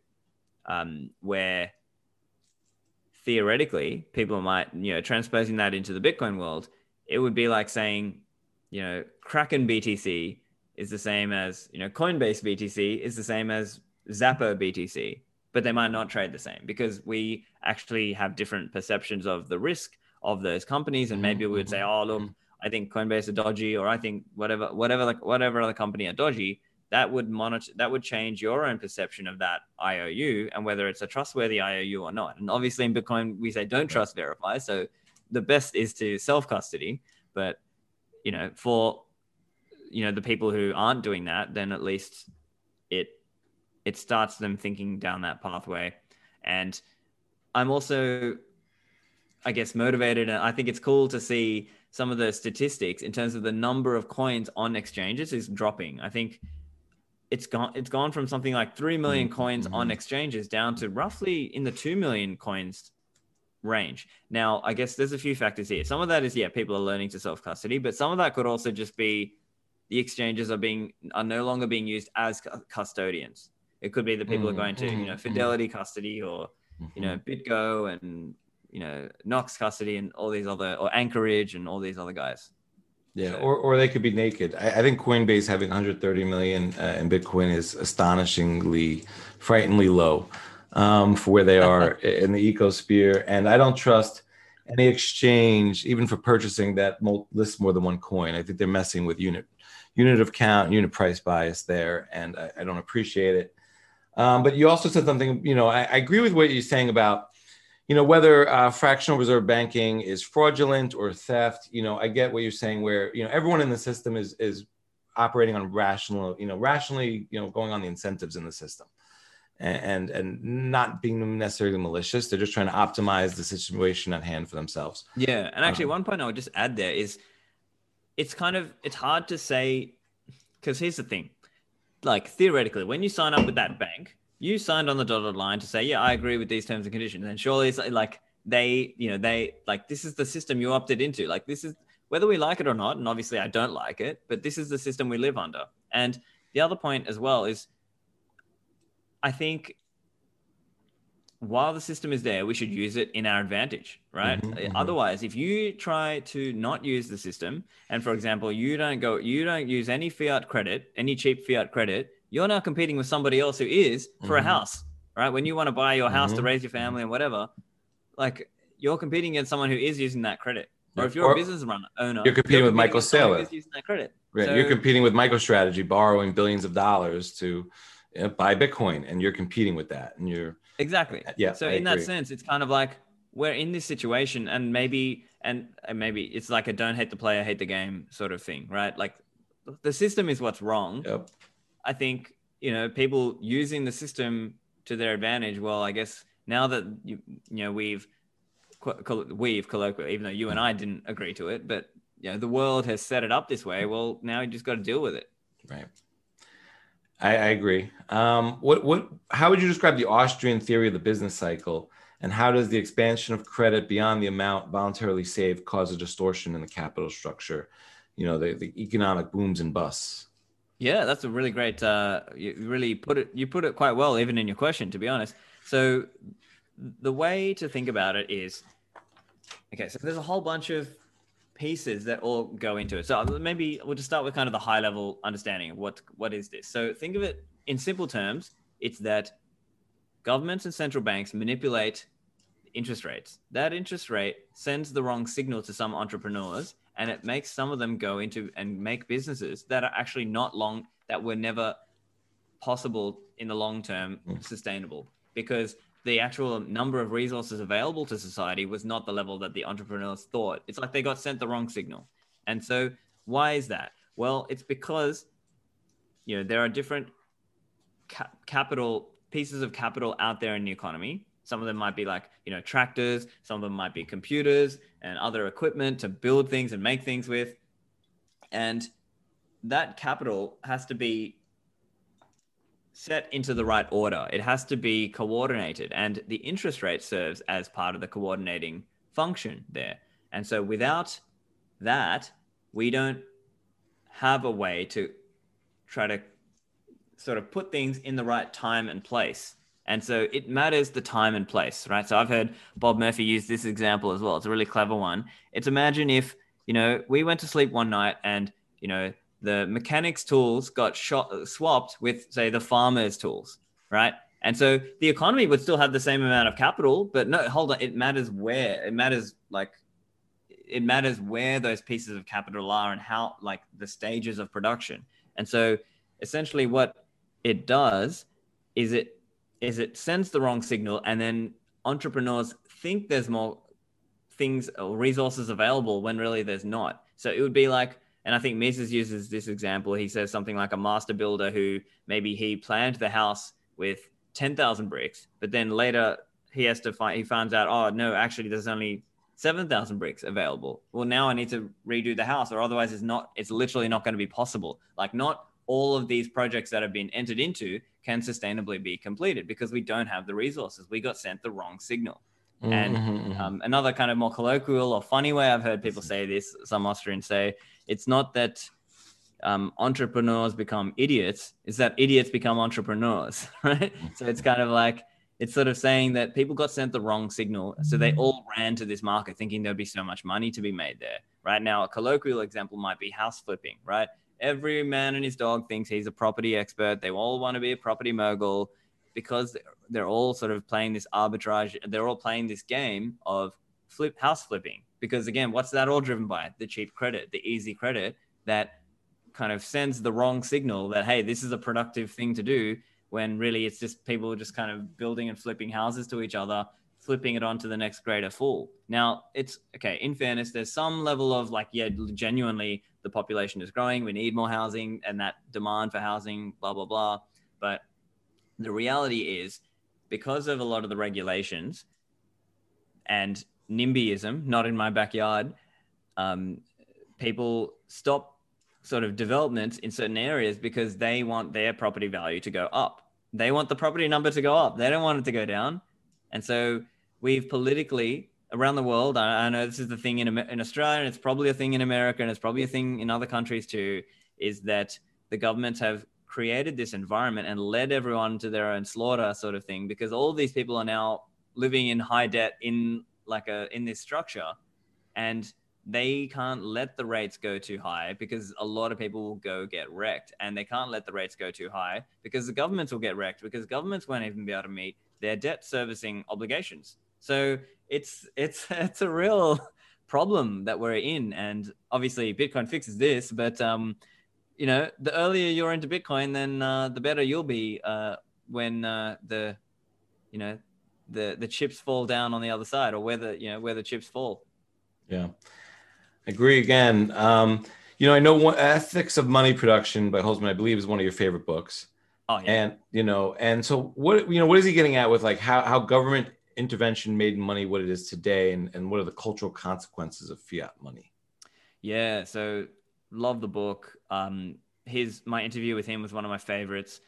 where theoretically people might, transposing that into the Bitcoin world, it would be like saying, Kraken BTC is the same as, Coinbase BTC is the same as Zapper BTC, but they might not trade the same, because we actually have different perceptions of the risk of those companies. And maybe we would say, oh, look, I think Coinbase are dodgy, or I think whatever other company are dodgy. That would change your own perception of that IOU and whether it's a trustworthy IOU or not. And obviously in Bitcoin, we say don't trust verify. So the best is to self-custody. But, for, the people who aren't doing that, then at least it starts them thinking down that pathway. And I'm also, I guess, motivated. And I think it's cool to see some of the statistics in terms of the number of coins on exchanges is dropping. I think it's gone from something like 3 million coins on exchanges down to roughly in the 2 million coins range. Now, I guess there's a few factors here. Some of that is, people are learning to self-custody, but some of that could also just be the exchanges are no longer being used as custodians. It could be that people are going to, Fidelity custody, or, BitGo and, Knox custody and all these other, or Anchorage and all these other guys. Yeah, or they could be naked. I think Coinbase having 130 million in Bitcoin is astonishingly, frighteningly low for where they are in the ecosphere. And I don't trust any exchange, even for purchasing, that lists more than one coin. I think they're messing with unit of count, unit price bias there, and I don't appreciate it. But you also said something, I agree with what you're saying about, whether fractional reserve banking is fraudulent or theft, I get what you're saying where, everyone in the system is operating on rationally, going on the incentives in the system and not being necessarily malicious. They're just trying to optimize the situation at hand for themselves. Yeah. And actually one point I would just add there is it's hard to say, because here's the thing, like theoretically, when you sign up with that bank, you signed on the dotted line to say, yeah, I agree with these terms and conditions. And surely it's like they like, this is the system you opted into. Like this is whether we like it or not. And obviously I don't like it, but this is the system we live under. And the other point as well is I think while the system is there, we should use it in our advantage, right? Otherwise, if you try to not use the system, and for example, you don't use any fiat credit, any cheap fiat credit, you're now competing with somebody else who is for a house, right? When you want to buy your house to raise your family and whatever, like you're competing against someone who is using that credit. Or if you're a business owner, you're competing with Michael Saylor, who's using that credit. Right. So, you're competing with MicroStrategy, borrowing billions of dollars to buy Bitcoin, and you're competing with that, and you're exactly. Yeah. So in that sense, it's kind of like we're in this situation, and maybe it's like a don't hate the player, hate the game sort of thing, right? Like the system is what's wrong. Yep. I think, people using the system to their advantage. Well, I guess now that we've colloquially, even though you and I didn't agree to it, but the world has set it up this way. Well, now you just got to deal with it. Right. I agree. How would you describe the Austrian theory of the business cycle, and how does the expansion of credit beyond the amount voluntarily saved cause a distortion in the capital structure? The economic booms and busts. Yeah, that's a really great. You put it quite well, even in your question, to be honest. So the way to think about it is, okay, so there's a whole bunch of pieces that all go into it. So maybe we'll just start with kind of the high level understanding of what is this. So think of it in simple terms. It's that governments and central banks manipulate interest rates. That interest rate sends the wrong signal to some entrepreneurs, and it makes some of them go into and make businesses that are actually that were never possible in the long term sustainable, because the actual number of resources available to society was not the level that the entrepreneurs thought. It's like they got sent the wrong signal. And so why is that? Well, it's because, there are different pieces of capital out there in the economy. Some of them might be like, tractors. Some of them might be computers and other equipment to build things and make things with. And that capital has to be set into the right order. It has to be coordinated, and the interest rate serves as part of the coordinating function there. And so without that, we don't have a way to try to sort of put things in the right time and place. And so it matters the time and place, right? So I've heard Bob Murphy use this example as well. It's a really clever one. It's imagine if, we went to sleep one night and, the mechanic's tools got swapped with, say, the farmer's tools, right? And so the economy would still have the same amount of capital, but no, hold on. It matters where. It matters where those pieces of capital are and how, like, the stages of production. And so essentially what it does is it sends the wrong signal, and then entrepreneurs think there's more things or resources available when really there's not. So it would be like, and I think Mises uses this example. He says something like a master builder who maybe he planned the house with 10,000 bricks, but then later he finds out, oh no, actually there's only 7,000 bricks available. Well, now I need to redo the house, or otherwise it's literally not going to be possible. Like, not all of these projects that have been entered into can sustainably be completed because we don't have the resources. We got sent the wrong signal. And another kind of more colloquial or funny way I've heard people say this, some Austrians say, it's not that entrepreneurs become idiots, it's that idiots become entrepreneurs, right? So it's kind of like, it's sort of saying that people got sent the wrong signal. So they all ran to this market thinking there'd be so much money to be made there. Right now, a colloquial example might be house flipping, right? Every man and his dog thinks he's a property expert. They all want to be a property mogul because they're all sort of playing this arbitrage. They're all playing this game of house flipping. Because again, what's that all driven by? The cheap credit, the easy credit that kind of sends the wrong signal that, hey, this is a productive thing to do, when really it's just people just kind of building and flipping houses to each other, flipping it onto the next greater fool. Now, it's okay. In fairness, there's some level of like, yeah, genuinely the population is growing. We need more housing, and that demand for housing, blah, blah, blah. But the reality is, because of a lot of the regulations and NIMBYism, not in my backyard, people stop sort of developments in certain areas because they want their property value to go up. They want the property number to go up. They don't want it to go down. And so we've politically around the world, I know this is the thing in Australia, and it's probably a thing in America, and it's probably a thing in other countries too, is that the governments have created this environment and led everyone to their own slaughter sort of thing, because all these people are now living in high debt in this structure, and they can't let the rates go too high because a lot of people will go get wrecked, and they can't let the rates go too high because the governments will get wrecked, because governments won't even be able to meet their debt servicing obligations. So it's a real problem that we're in. And obviously Bitcoin fixes this, but you know, the earlier you're into Bitcoin, then the better you'll be when the chips fall down on the other side, or where the chips fall. Yeah, I agree again. You know, I know Ethics of Money Production by Holzman, I believe, is one of your favorite books. Oh yeah. And so what is he getting at with like how government intervention made money what it is today, and what are the cultural consequences of fiat money? Yeah, so love the book. My interview with him was one of my favorites.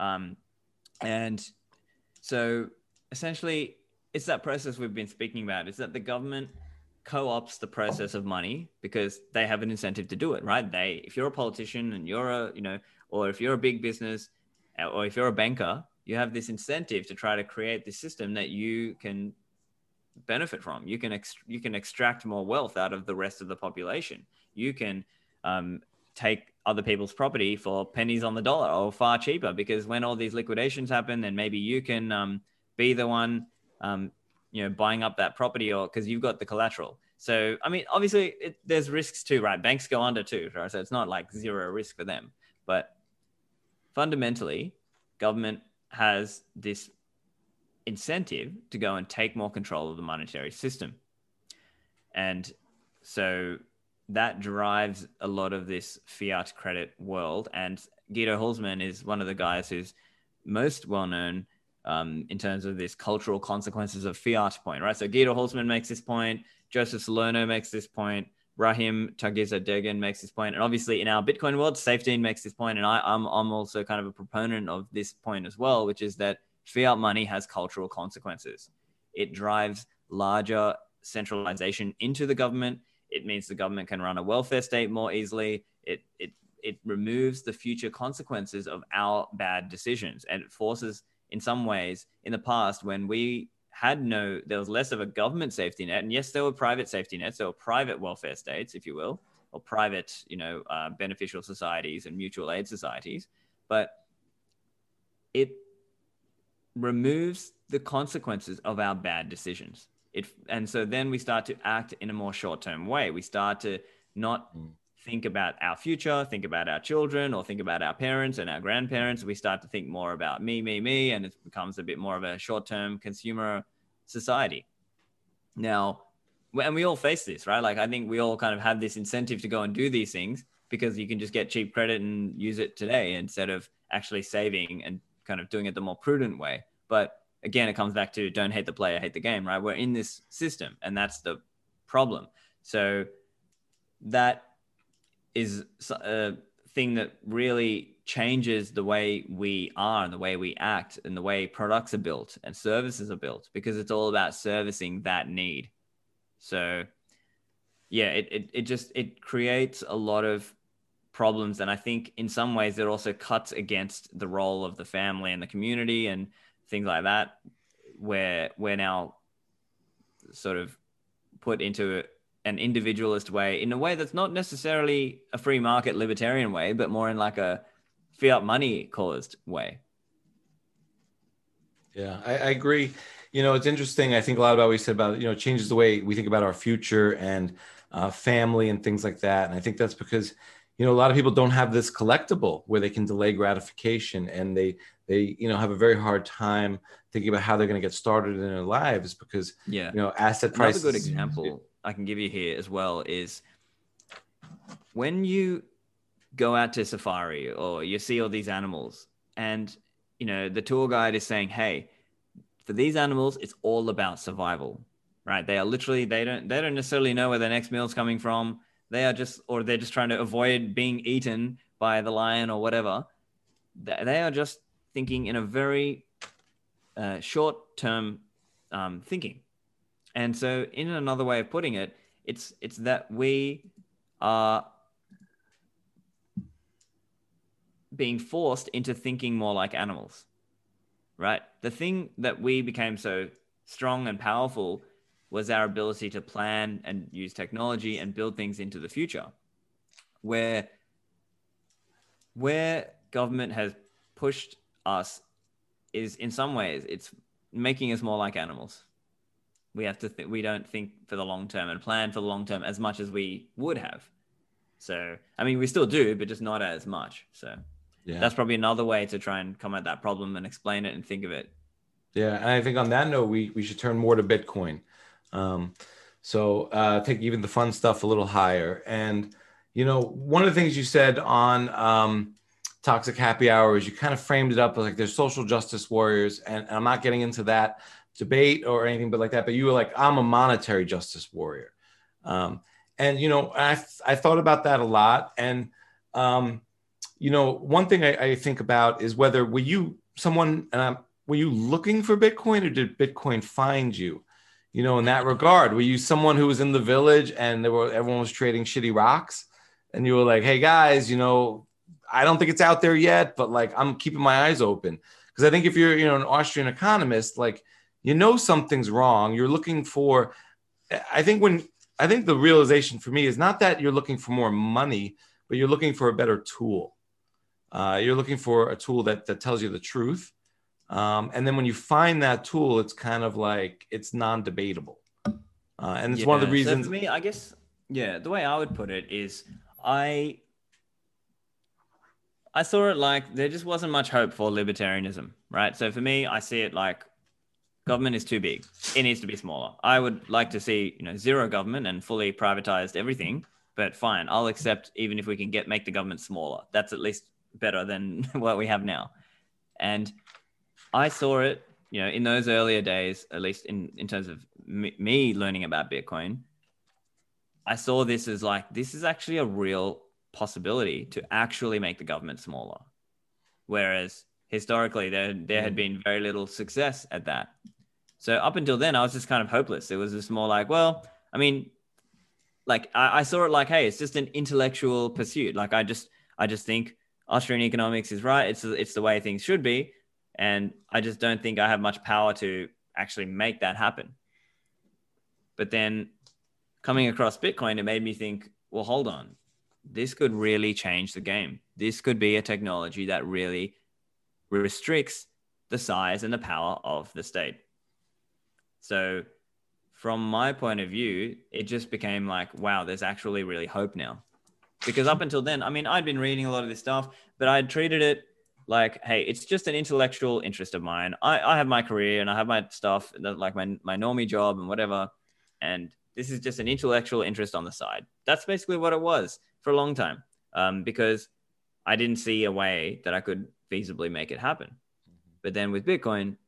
And so essentially it's that process we've been speaking about, is that the government co-ops the process of money because they have an incentive to do it, right? If you're a politician and or if you're a big business, or if you're a banker, you have this incentive to try to create this system that you can benefit from. You can extract more wealth out of the rest of the population. You can take other people's property for pennies on the dollar or far cheaper, because when all these liquidations happen, then maybe you can be the one buying up that property, or because you've got the collateral. So, I mean, obviously there's risks too, right? Banks go under too, right? So it's not like zero risk for them. But fundamentally, government has this incentive to go and take more control of the monetary system. And so that drives a lot of this fiat credit world. And Guido Hülsmann is one of the guys who's most well-known in terms of this cultural consequences of fiat point, right? So Guido Hülsmann makes this point, Joseph Salerno makes this point, Rahim Taghiza-Degen makes this point, and obviously in our Bitcoin world, Saifedean makes this point, and I'm also kind of a proponent of this point as well, which is that fiat money has cultural consequences. It drives larger centralization into the government. It means the government can run a welfare state more easily. It removes the future consequences of our bad decisions, and it forces, in some ways, in the past when there was less of a government safety net, and yes, there were private safety nets, there were private welfare states, if you will, or private, beneficial societies and mutual aid societies, but it removes the consequences of our bad decisions. And so then we start to act in a more short-term way. We start to not think about our future, think about our children, or think about our parents and our grandparents. We start to think more about me, and it becomes a bit more of a short-term consumer society. Now, and we all face this, right? Like, I think we all kind of have this incentive to go and do these things because you can just get cheap credit and use it today instead of actually saving and kind of doing it the more prudent way. But again, it comes back to don't hate the player, hate the game, right? We're in this system, and that's the problem. So that is a thing that really changes the way we are and the way we act and the way products are built and services are built, because it's all about servicing that need. So yeah, it creates a lot of problems. And I think in some ways it also cuts against the role of the family and the community and things like that, where we're now sort of put into an individualist way, in a way that's not necessarily a free market libertarian way, but more in like a fiat money caused way. Yeah, I agree. It's interesting. I think a lot about what we said about, it changes the way we think about our future and family and things like that. And I think that's because, a lot of people don't have this collectible where they can delay gratification, and they they, have a very hard time thinking about how they're going to get started in their lives because, Yeah. asset prices. Another good example I can give you here as well is when you go out to safari or you see all these animals and, the tour guide is saying, hey, for these animals, it's all about survival, right? They are literally, they don't necessarily know where their next meal's coming from. They're just trying to avoid being eaten by the lion or whatever. They are just thinking in a very short-term thinking. And so in another way of putting it, it's that we are being forced into thinking more like animals, right? The thing that we became so strong and powerful was our ability to plan and use technology and build things into the future. Where government has pushed us is in some ways it's making us more like animals. We have to we don't think for the long term and plan for the long term as much as we would have. So, I mean, we still do, but just not as much. So that's probably another way to try and come at that problem and explain it and think of it. Yeah. And I think on that note, we should turn more to Bitcoin. Take even the fun stuff a little higher. And, one of the things you said on Toxic Happy Hour is you kind of framed it up like there's social justice warriors. And I'm not getting into that debate or anything but like that. But you were like, I'm a monetary justice warrior. I thought about that a lot. And, one thing I think about is whether were you looking for Bitcoin or did Bitcoin find you? In that regard, were you someone who was in the village and everyone was trading shitty rocks and you were like, hey guys, I don't think it's out there yet, but like, I'm keeping my eyes open. Because I think if you're, an Austrian economist, like, something's wrong. You're looking for, I think the realization for me is not that you're looking for more money, but you're looking for a better tool. You're looking for a tool that tells you the truth. And then when you find that tool, it's kind of like it's non-debatable. And it's one of the reasons. So for me, I guess, the way I would put it is I saw it like there just wasn't much hope for libertarianism, right? So for me, I see it like government is too big. It needs to be smaller. I would like to see, zero government and fully privatized everything, but fine. I'll accept even if we can make the government smaller. That's at least better than what we have now. And I saw it, in those earlier days, at least in terms of me learning about Bitcoin, I saw this as like, this is actually a real possibility to actually make the government smaller. Whereas historically, there had been very little success at that. So up until then, I was just kind of hopeless. It was just more like, well, I mean, like I saw it like, hey, it's just an intellectual pursuit. Like I just think Austrian economics is right. It's the way things should be. And I just don't think I have much power to actually make that happen. But then coming across Bitcoin, it made me think, well, hold on. This could really change the game. This could be a technology that really restricts the size and the power of the state. So from my point of view, it just became like, wow, there's actually really hope now. Because up until then, I mean, I'd been reading a lot of this stuff, but I'd treated it like, hey, it's just an intellectual interest of mine. I have my career and I have my stuff, like my normie job and whatever. And this is just an intellectual interest on the side. That's basically what it was for a long time, because I didn't see a way that I could feasibly make it happen. But then with Bitcoin,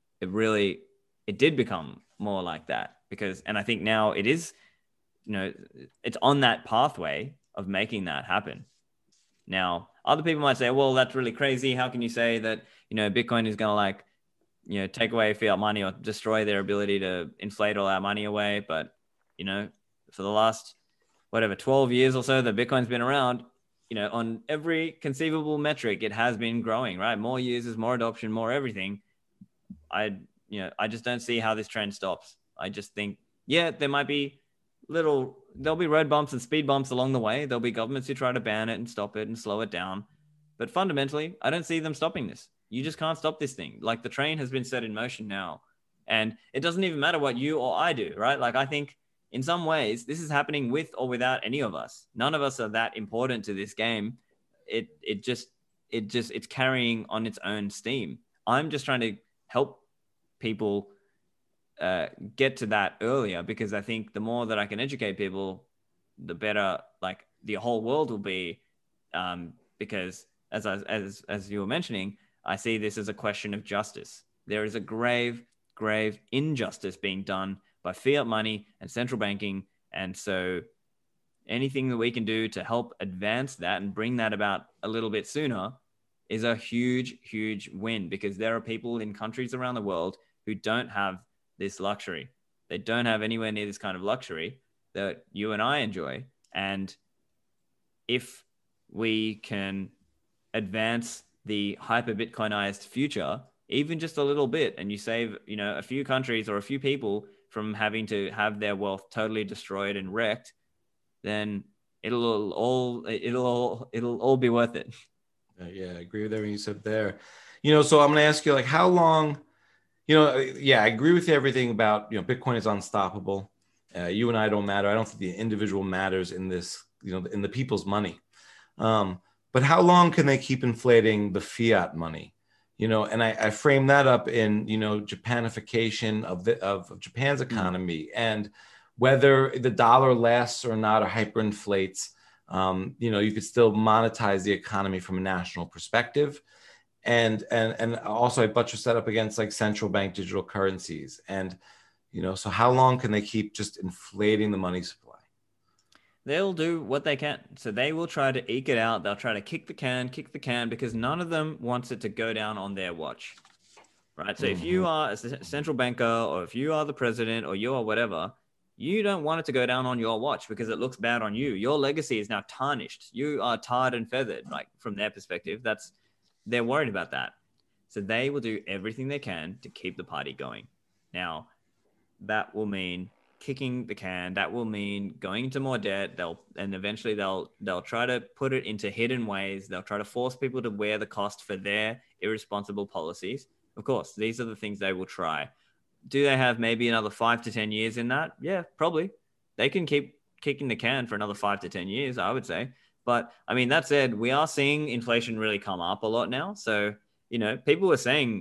it did become more like that and I think now it is, it's on that pathway of making that happen. Now, other people might say, well, that's really crazy. How can you say that, Bitcoin is going to take away fiat money or destroy their ability to inflate all our money away? But, for the last, 12 years or so that Bitcoin's been around, on every conceivable metric, it has been growing, right? More users, more adoption, more everything. I just don't see how this trend stops. I just think, there might be there'll be road bumps and speed bumps along the way. There'll be governments who try to ban it and stop it and slow it down. But fundamentally, I don't see them stopping this. You just can't stop this thing. Like the train has been set in motion now. And it doesn't even matter what you or I do, right? Like I think in some ways, this is happening with or without any of us. None of us are that important to this game. It's carrying on its own steam. I'm just trying to help people get to that earlier, because I think the more that I can educate people, the better like the whole world will be. Because as you were mentioning, I see this as a question of justice. There is a grave injustice being done by fiat money and central banking. And so anything that we can do to help advance that and bring that about a little bit sooner is a huge win, because there are people in countries around the world who don't have this luxury. They don't have anywhere near this kind of luxury that you and I enjoy. And if we can advance the hyper Bitcoinized future, even just a little bit, and you save, a few countries or a few people from having to have their wealth totally destroyed and wrecked, then it'll all be worth it. Yeah, I agree with everything you said there. So I'm going to ask you, like, how long, I agree with you everything about, Bitcoin is unstoppable. You and I don't matter. I don't think the individual matters in this, in the people's money. But how long can they keep inflating the fiat money? And I frame that up in, Japanification of Japan's economy, and whether the dollar lasts or not or hyperinflates. You could still monetize the economy from a national perspective. And also I buttress that up against like central bank digital currencies. And, so how long can they keep just inflating the money supply? They'll do what they can. So they will try to eke it out. They'll try to kick the can, because none of them wants it to go down on their watch, right? So if you are a central banker, or if you are the president, or you are whatever, you don't want it to go down on your watch, because it looks bad on you. Your legacy is now tarnished. You are tarred and feathered, like from their perspective. They're worried about that. So they will do everything they can to keep the party going. Now, that will mean kicking the can. That will mean going into more debt. Eventually they'll try to put it into hidden ways. They'll try to force people to wear the cost for their irresponsible policies. Of course, these are the things they will try. Do they have maybe another 5 to 10 years in that? Yeah, probably. They can keep kicking the can for another 5 to 10 years, I would say. But I mean, that said, we are seeing inflation really come up a lot now. So, people were saying,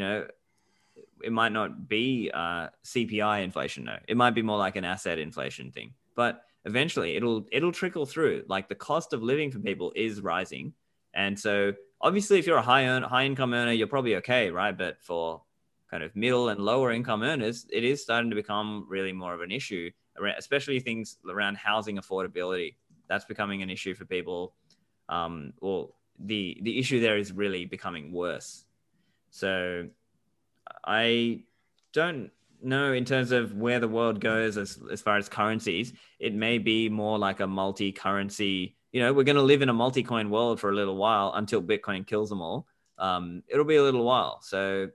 it might not be CPI inflation. No, it might be more like an asset inflation thing. But eventually it'll trickle through. Like the cost of living for people is rising. And so obviously if you're a high income earner, you're probably okay, right? But for kind of middle and lower income earners, it is starting to become really more of an issue, especially things around housing affordability. That's becoming an issue for people. Well, the issue there is really becoming worse. So I don't know in terms of where the world goes as far as currencies. It may be more like a multi-currency, we're going to live in a multi-coin world for a little while until Bitcoin kills them all. It'll be a little while. So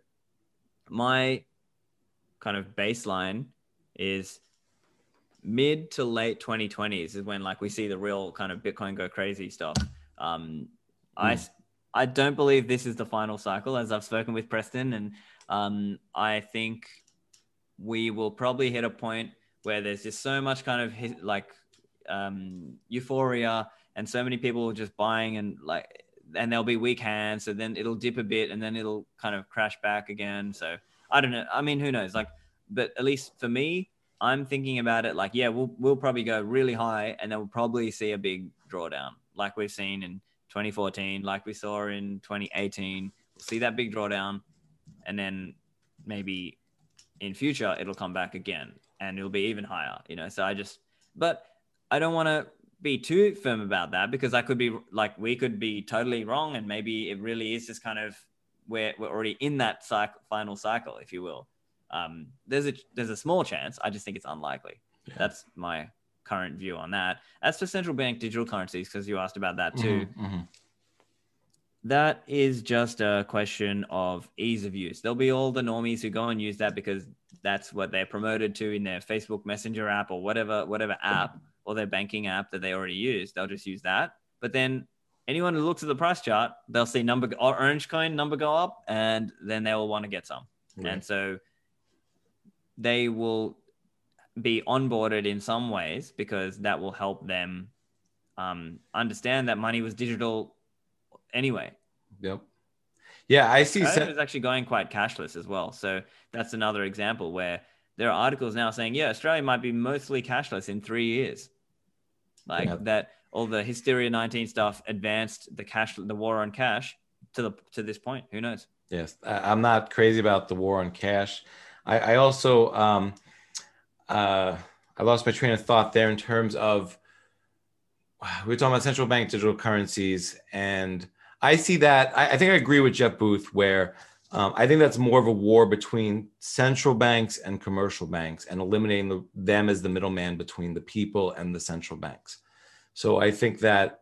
my kind of baseline is mid to late 2020s is when like we see the real kind of Bitcoin go crazy stuff. I don't believe this is the final cycle, as I've spoken with Preston, and I think we will probably hit a point where there's just so much kind of like euphoria, and so many people just buying, and there'll be weak hands, so then it'll dip a bit and then it'll kind of crash back again. So I don't know. I mean, who knows? But at least for me, I'm thinking about it like, yeah, we'll probably go really high, and then we'll probably see a big drawdown like we've seen in 2014, like we saw in 2018. We'll see that big drawdown, and then maybe in future it'll come back again and it'll be even higher, but I don't want to be too firm about that, because we could be totally wrong, and maybe it really is just kind of we're already in that final cycle, if you will. There's a small chance. I just think it's unlikely. Yeah. That's my current view on that. As for central bank digital currencies, because you asked about that too, that is just a question of ease of use. There'll be all the normies who go and use that because that's what they're promoted to in their Facebook Messenger app or whatever app, or their banking app that they already use. They'll just use that. But then anyone who looks at the price chart, they'll see orange coin number go up, and then they will want to get some. Right. And so they will be onboarded in some ways, because that will help them understand that money was digital anyway. Yep. Yeah, I see. Australia is actually going quite cashless as well. So that's another example where there are articles now saying, yeah, Australia might be mostly cashless in 3 years. Like Yeah. that, all the Hysteria 19 stuff advanced the war on cash to this point. Who knows? Yes, I'm not crazy about the war on cash. I also I lost my train of thought there in terms of we were talking about central bank digital currencies, and I see that. I think I agree with Jeff Booth where I think that's more of a war between central banks and commercial banks, and eliminating them as the middleman between the people and the central banks. So I think that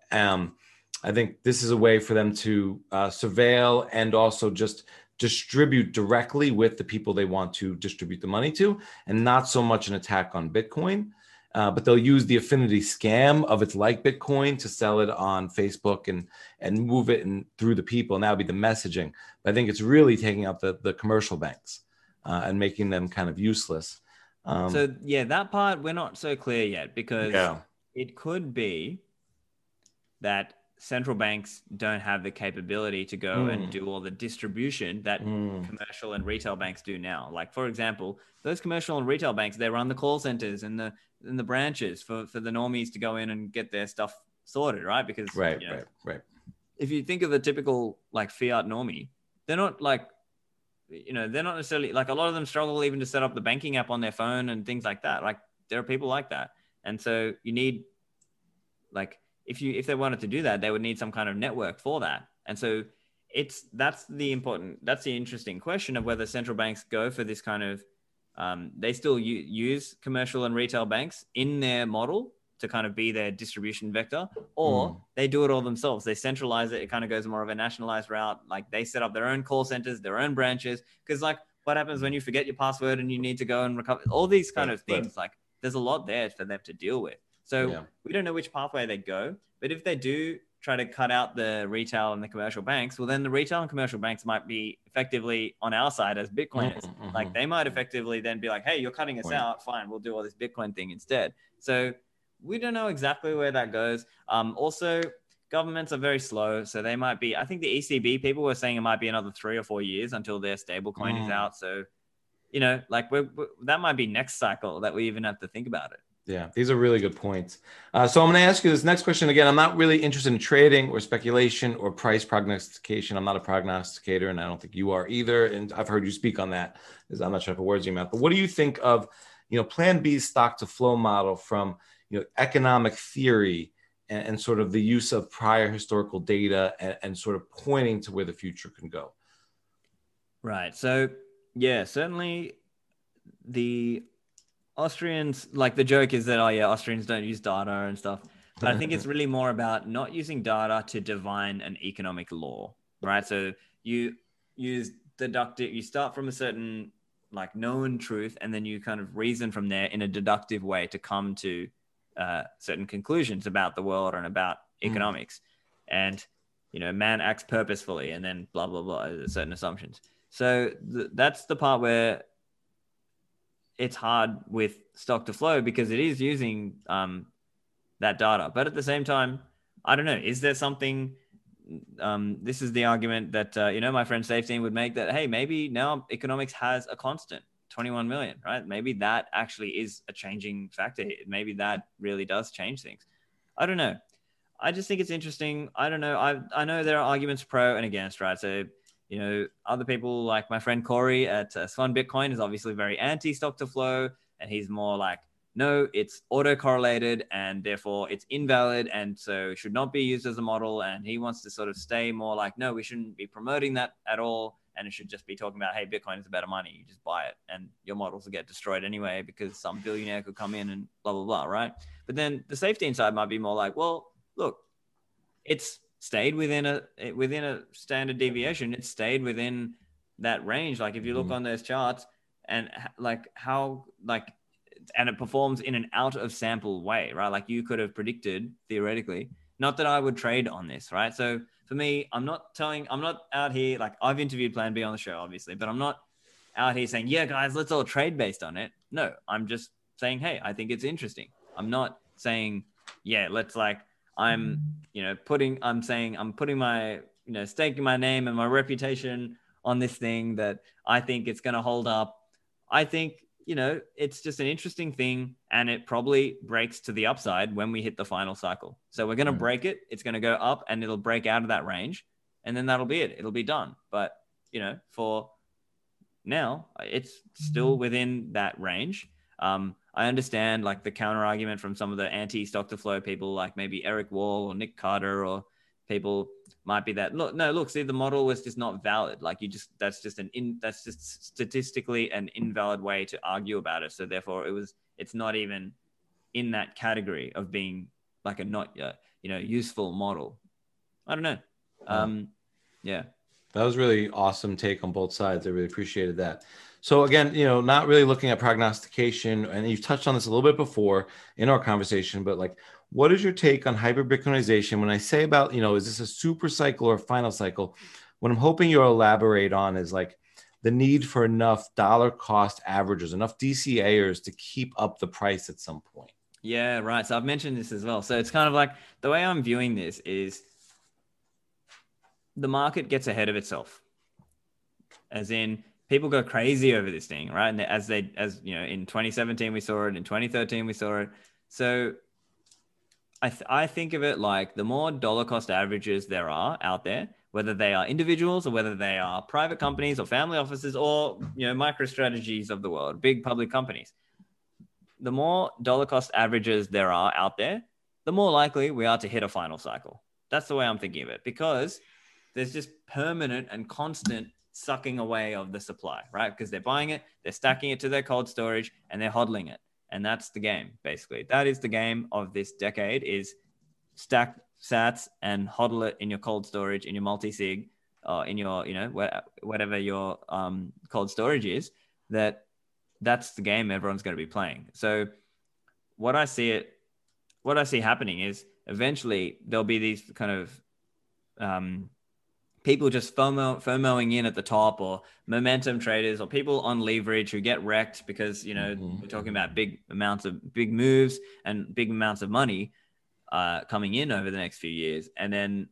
I think this is a way for them to surveil and also just distribute directly with the people they want to distribute the money to, and not so much an attack on Bitcoin. But they'll use the affinity scam of it's like Bitcoin to sell it on Facebook and move it through the people, and that would be the messaging. But I think it's really taking out the commercial banks and making them kind of useless. So yeah, that part we're not so clear yet, because it could be that central banks don't have the capability to go and do all the distribution that commercial and retail banks do now. Like, for example, those commercial and retail banks, they run the call centers and the branches for the normies to go in and get their stuff sorted, right? Because right. If you think of a typical like fiat normie, they're not like, they're not necessarily like, a lot of them struggle even to set up the banking app on their phone and things like that. Like, there are people like that. And so you need, like, if they wanted to do that, they would need some kind of network for that. And so that's the interesting question of whether central banks go for this kind of, they still use commercial and retail banks in their model to kind of be their distribution vector, or they do it all themselves. They centralize it. It kind of goes more of a nationalized route. Like, they set up their own call centers, their own branches. Because like, what happens when you forget your password and you need to go and recover all these kind of things? Like, there's a lot there for them to deal with. So we don't know which pathway they go, but if they do try to cut out the retail and the commercial banks, well, then the retail and commercial banks might be effectively on our side as Bitcoiners. Like, they might effectively then be like, hey, you're cutting us out. Fine, we'll do all this Bitcoin thing instead. So we don't know exactly where that goes. Also, governments are very slow. So they might be, I think the ECB people were saying it might be another 3 or 4 years until their stable coin is out. So, like that might be next cycle that we even have to think about it. Yeah, these are really good points. So I'm going to ask you this next question again. I'm not really interested in trading or speculation or price prognostication. I'm not a prognosticator, and I don't think you are either. And I've heard you speak on that. I'm not sure if a word's in your mouth. But what do you think of, Plan B's stock to flow model from, economic theory and sort of the use of prior historical data and sort of pointing to where the future can go? Right. So yeah, certainly the Austrians, like, the joke is that, Austrians don't use data and stuff. But I think it's really more about not using data to divine an economic law, right? So you use deductive, you start from a certain like known truth, and then you kind of reason from there in a deductive way to come to certain conclusions about the world and about economics. And, man acts purposefully, and then blah, blah, blah, certain assumptions. So that's the part where it's hard with stock to flow, because it is using that data. But at the same time, I don't know, is there something, this is the argument that, my friend Safety would make, that, hey, maybe now economics has a constant, 21 million, right? Maybe that actually is a changing factor. Maybe that really does change things. I don't know. I just think it's interesting. I don't know. I know there are arguments pro and against, right? So, other people like my friend Corey at Swan Bitcoin is obviously very anti stock to flow. And he's more like, no, it's autocorrelated and therefore it's invalid, and so should not be used as a model. And he wants to sort of stay more like, no, we shouldn't be promoting that at all. And it should just be talking about, hey, Bitcoin is better money. You just buy it and your models will get destroyed anyway because some billionaire could come in and blah, blah, blah, right? But then the safety inside might be more like, well, look, it's stayed within a standard deviation. It stayed within that range. Like, if you look on those charts and and it performs in an out of sample way, right? Like, you could have predicted theoretically, not that I would trade on this, right? So for me, I'm not out here, like, I've interviewed Plan B on the show, obviously, but I'm not out here saying, yeah, guys, let's all trade based on it. No, I'm just saying, hey, I think it's interesting. I'm not saying, yeah, let's, like, I'm putting my staking my name and my reputation on this thing that I think it's going to hold up. I think, it's just an interesting thing, and it probably breaks to the upside when we hit the final cycle. So we're going to break it. It's going to go up and it'll break out of that range, and then that'll be it. It'll be done. But, for now, it's still within that range. I understand like the counter argument from some of the anti-stock to flow people, like maybe Eric Wall or Nick Carter, or people might be that see, the model was just not valid. Like that's just statistically an invalid way to argue about it. So therefore it's not even in that category of being like a not, useful model. I don't know. Yeah. That was really awesome take on both sides. I really appreciated that. So again, not really looking at prognostication, and you've touched on this a little bit before in our conversation, but like, what is your take on hyper Bitcoinization? When I say about, is this a super cycle or a final cycle? What I'm hoping you'll elaborate on is like the need for enough dollar cost averages, enough DCAers to keep up the price at some point. Yeah, right. So I've mentioned this as well. So it's kind of like the way I'm viewing this is the market gets ahead of itself, as in people go crazy over this thing, right? And as in 2017 we saw it, in 2013 we saw it. So I think of it like the more dollar cost averages there are out there, whether they are individuals or whether they are private companies or family offices or MicroStrategies of the world, big public companies. The more dollar cost averages there are out there, the more likely we are to hit a final cycle. That's the way I'm thinking of it, because there's just permanent and constant sucking away of the supply, right? Because they're buying it, they're stacking it to their cold storage, and they're hodling it. And that's the game, basically. That is the game of this decade, is stack sats and hodl it in your cold storage, in your multi-sig, in your, whatever your cold storage is. That's the game everyone's going to be playing. So what I see happening is eventually there'll be these kind of people just FOMOing in at the top, or momentum traders, or people on leverage who get wrecked because, we're talking about big moves and big amounts of money coming in over the next few years. And then,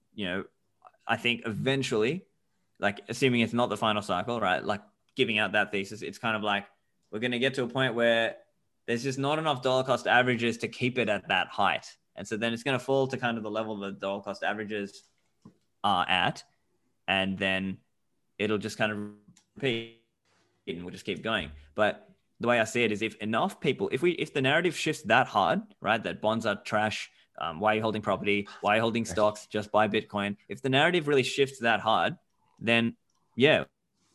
I think eventually, like assuming it's not the final cycle, right? Like giving out that thesis, it's kind of like we're going to get to a point where there's just not enough dollar cost averages to keep it at that height. And so then it's going to fall to kind of the level that dollar cost averages are at, and then it'll just kind of repeat and we'll just keep going. But the way I see it is, if enough people, if the narrative shifts that hard, right, that bonds are trash, why are you holding property, why are you holding stocks, just buy Bitcoin, if the narrative really shifts that hard, then yeah,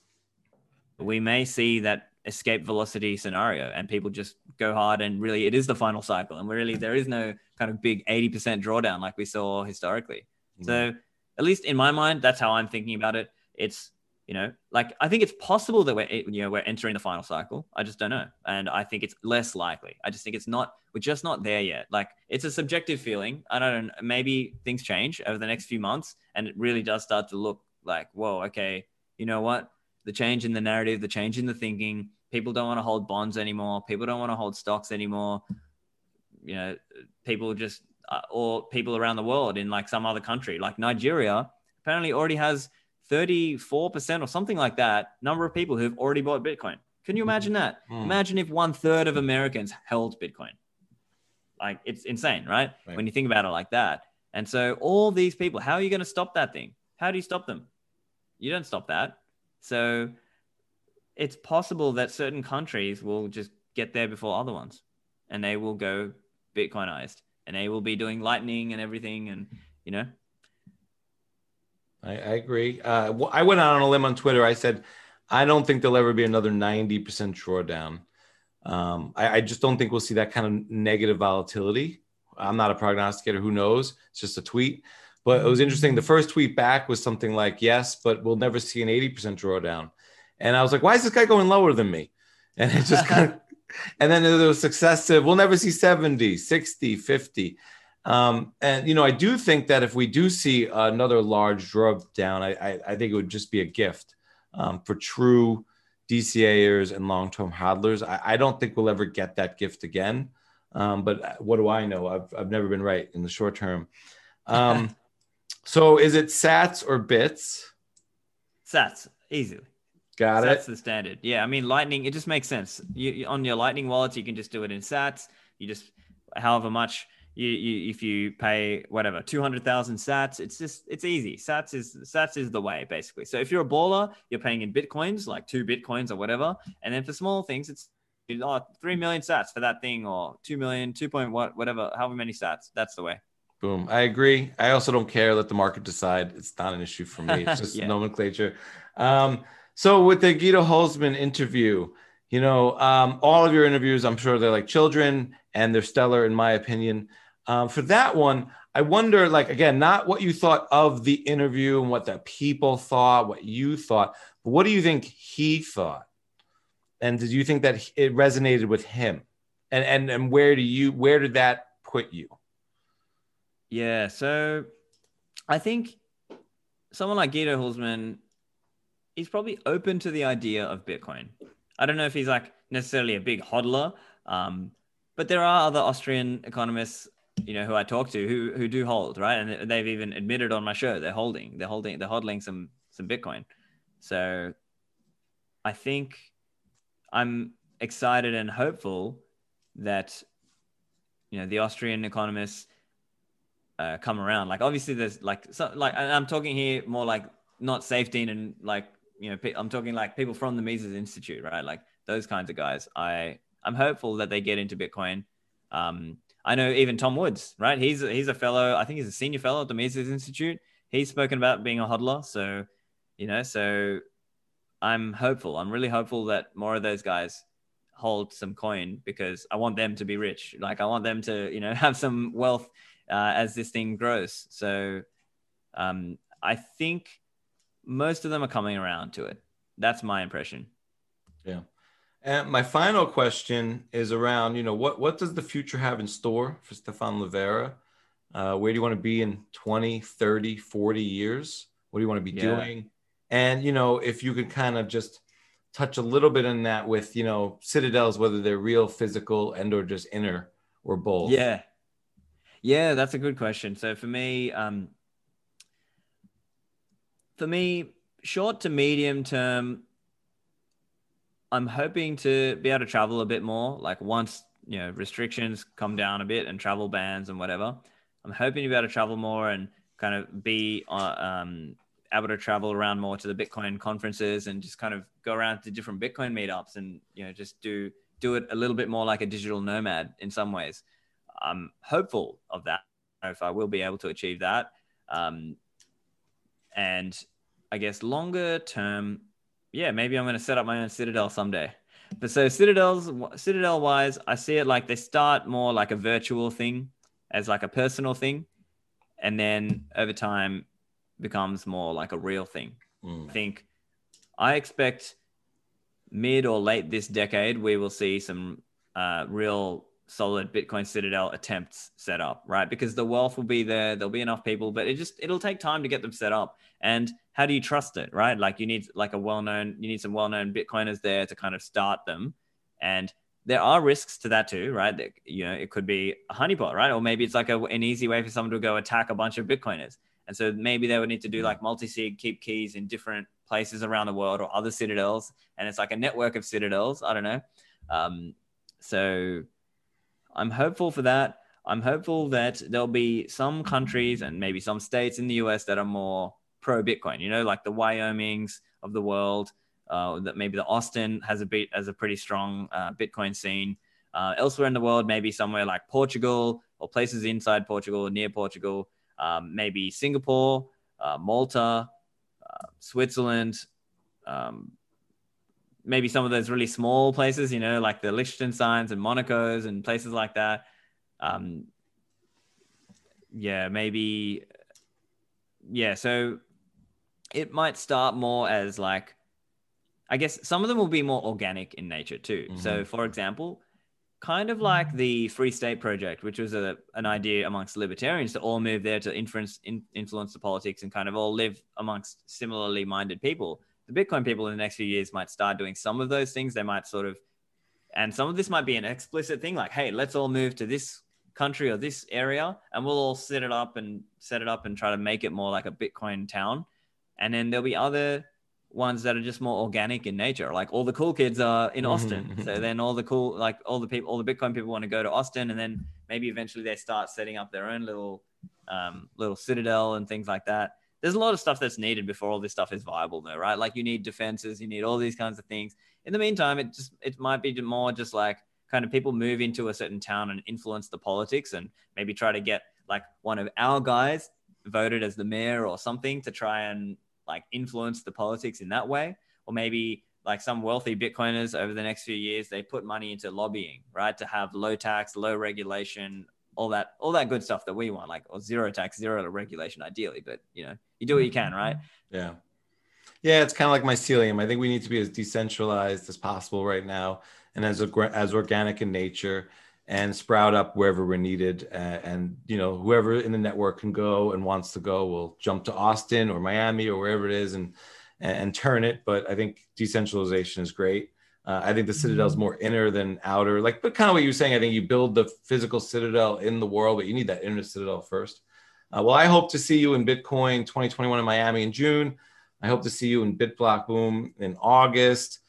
we may see that escape velocity scenario and people just go hard, and really it is the final cycle, and really there is no kind of big 80% drawdown like we saw historically. So at least in my mind, that's how I'm thinking about it. It's, like, I think it's possible that we're entering the final cycle. I just don't know. And I think it's less likely. I just think we're just not there yet. Like, it's a subjective feeling. I don't know. Maybe things change over the next few months and it really does start to look like, whoa, okay, you know what? The change in the narrative, the change in the thinking, people don't want to hold bonds anymore. People don't want to hold stocks anymore. People just, or people around the world in like some other country, like Nigeria, apparently already has 34% or something like that number of people who've already bought Bitcoin. Can you imagine that? Imagine if 1/3 of Americans held Bitcoin. Like, it's insane, right? When you think about it like that. And so all these people, how are you going to stop that thing? How do you stop them? You don't stop that. So it's possible that certain countries will just get there before other ones, and they will go Bitcoinized. And they will be doing Lightning and everything, and I agree. I went out on a limb on Twitter. I said, I don't think there'll ever be another 90% drawdown. I just don't think we'll see that kind of negative volatility. I'm not a prognosticator. Who knows? It's just a tweet. But it was interesting. The first tweet back was something like, yes, but we'll never see an 80% drawdown. And I was like, why is this guy going lower than me? And it just kind of... And then there was successive, we'll never see 70, 60, 50. And, I do think that if we do see another large drop down, I think it would just be a gift for true DCAers and long-term hodlers. I don't think we'll ever get that gift again. But what do I know? I've never been right in the short term. So is it Sats or bits? Sats, easily. Got Sats it. the standard. Yeah, I mean, Lightning, it just makes sense. On your Lightning wallets, you can just do it in Sats. You just, however much if you pay whatever 200,000 Sats, it's easy. Sats is the way basically. So if you're a baller, you're paying in Bitcoins, like 2 Bitcoins or whatever, and then for small things, it's 3 million Sats for that thing, or 2 million, 2 point whatever, however many Sats. That's the way. Boom. I agree. I also don't care. Let the market decide. It's not an issue for me. It's just Yeah. nomenclature. So with the Guido Holzman interview, all of your interviews, I'm sure they're like children and they're stellar in my opinion. For that one, I wonder, like, again, not what you thought of the interview and what the people thought, what you thought, but what do you think he thought? And did you think that it resonated with him? And where did that put you? Yeah, so I think someone like Guido Hulsmann, he's probably open to the idea of Bitcoin. I don't know if he's like necessarily a big hodler, but there are other Austrian economists, who I talk to who do hold, right? And they've even admitted on my show they're hodling some Bitcoin. So I think I'm excited and hopeful that the Austrian economists come around. Like obviously there's and I'm talking here more like not Safety and I'm talking like people from the Mises Institute, right? Like those kinds of guys. I'm hopeful that they get into Bitcoin. I know even Tom Woods, right? He's a fellow. I think he's a senior fellow at the Mises Institute. He's spoken about being a hodler. So, so I'm hopeful. I'm really hopeful that more of those guys hold some coin because I want them to be rich. Like I want them to, have some wealth as this thing grows. So I think most of them are coming around to it. That's my impression. Yeah. And my final question is around, what does the future have in store for Stephan Livera? Where do you want to be in 20, 30, 40 years? What do you want to be doing? And, if you could kind of just touch a little bit on that with, citadels, whether they're real, physical, and or just inner or both. Yeah. Yeah, that's a good question. So for me, short to medium term, I'm hoping to be able to travel a bit more. Like once, restrictions come down a bit and travel bans and whatever, I'm hoping to be able to travel more and kind of be able to travel around more to the Bitcoin conferences and just kind of go around to different Bitcoin meetups and, just do it a little bit more like a digital nomad in some ways. I'm hopeful of that. I don't know if I will be able to achieve that. And I guess longer term, maybe I'm going to set up my own Citadel someday. But so Citadel wise, I see it like they start more like a virtual thing as like a personal thing. And then over time becomes more like a real thing. I expect mid or late this decade, we will see some real solid Bitcoin Citadel attempts set up, right? Because the wealth will be there. There'll be enough people, but it'll take time to get them set up. And how do you trust it, right? Like you need some well-known Bitcoiners there to kind of start them. And there are risks to that too, right? It could be a honeypot, right? Or maybe it's like an easy way for someone to go attack a bunch of Bitcoiners. And so maybe they would need to do like multi-sig, keep keys in different places around the world or other citadels. And it's like a network of citadels. I don't know. So I'm hopeful for that. I'm hopeful that there'll be some countries and maybe some states in the US that are more pro Bitcoin, like the Wyomings of the world, that maybe the Austin has a pretty strong Bitcoin scene. Elsewhere in the world, maybe somewhere like Portugal or places inside Portugal or near Portugal, maybe Singapore, Malta, Switzerland, maybe some of those really small places, like the Liechtensteins and Monacos and places like that. So it might start more as like, I guess some of them will be more organic in nature too. Mm-hmm. So for example, kind of like the Free State Project, which was an idea amongst libertarians to all move there to influence the politics and kind of all live amongst similarly minded people. The Bitcoin people in the next few years might start doing some of those things. They might and some of this might be an explicit thing like, hey, let's all move to this country or this area, and we'll all set it up and try to make it more like a Bitcoin town. And then there'll be other ones that are just more organic in nature. Like all the cool kids are in Austin. So then all the Bitcoin people want to go to Austin, and then maybe eventually they start setting up their own little citadel and things like that. There's a lot of stuff that's needed before all this stuff is viable though, right? Like you need defenses, you need all these kinds of things. In the meantime, it might be more just like kind of people move into a certain town and influence the politics, and maybe try to get like one of our guys voted as the mayor or something to try and like influence the politics in that way. Or maybe like some wealthy Bitcoiners over the next few years, they put money into lobbying, right? To have low tax, low regulation, all that good stuff that we want, like, or zero tax, zero regulation ideally, but you know, you do what you can, right? Yeah. Yeah. It's kind of like mycelium. I think we need to be as decentralized as possible right now, and as organic in nature, and sprout up wherever we're needed. And, you know, whoever in the network can go and wants to go will jump to Austin or Miami or wherever it is and turn it. But I think decentralization is great. I think the Citadel is more inner than outer, like, but kind of what you were saying. I think you build the physical Citadel in the world, but you need that inner Citadel first. Well, I hope to see you in Bitcoin 2021 in Miami in June. I hope to see you in BitBlock Boom in August.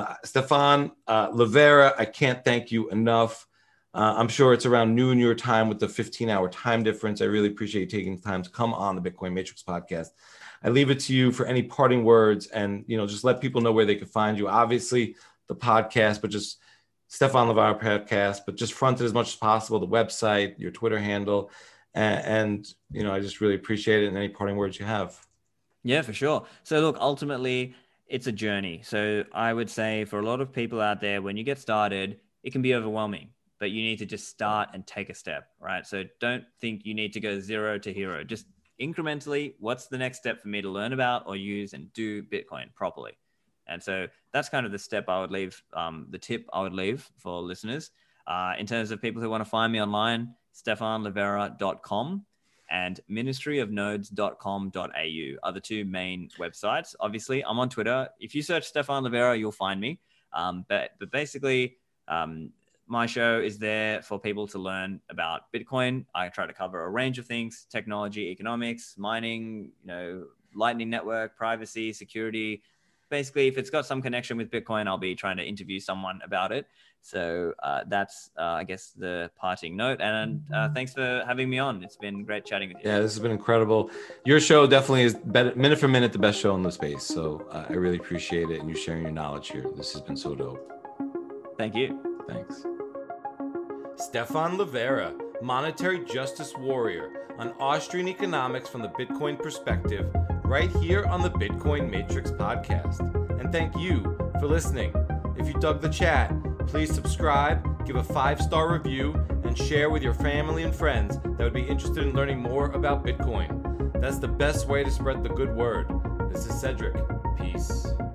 Stephan Livera, I can't thank you enough. I'm sure it's around noon your time with the 15-hour time difference. I really appreciate you taking the time to come on the Bitcoin Matrix podcast. I leave it to you for any parting words, and, you know, just let people know where they can find you. Obviously, the podcast, but just Stephan Livera podcast, but just front it as much as possible, the website, your Twitter handle. And you know, I just really appreciate it. And any parting words you have. Yeah, for sure. So look, ultimately, it's a journey. So I would say for a lot of people out there, when you get started, it can be overwhelming, but you need to just start and take a step, right? So don't think you need to go 0 to hero. Just incrementally, what's the next step for me to learn about or use and do Bitcoin properly? And so that's kind of the step I would leave, the tip I would leave for listeners. In terms of people who want to find me online, stephanlivera.com and ministryofnodes.com.au are the two main websites. Obviously, I'm on Twitter. If you search Stephan Livera, you'll find me. But basically, my show is there for people to learn about Bitcoin. I try to cover a range of things: technology, economics, mining, you know, Lightning Network, privacy, security. Basically, if it's got some connection with Bitcoin, I'll be trying to interview someone about it. So that's, I guess, the parting note. And thanks for having me on. It's been great chatting with you. Yeah, this has been incredible. Your show definitely is better, minute for minute, the best show in the space. So I really appreciate it, and you sharing your knowledge here. This has been so dope. Thank you. Thanks. Stephan Livera, monetary justice warrior on Austrian economics from the Bitcoin perspective, right here on the Bitcoin Matrix podcast. And thank you for listening. If you dug the chat, please subscribe, give a 5-star review, and share with your family and friends that would be interested in learning more about Bitcoin. That's the best way to spread the good word. This is Cedric. Peace.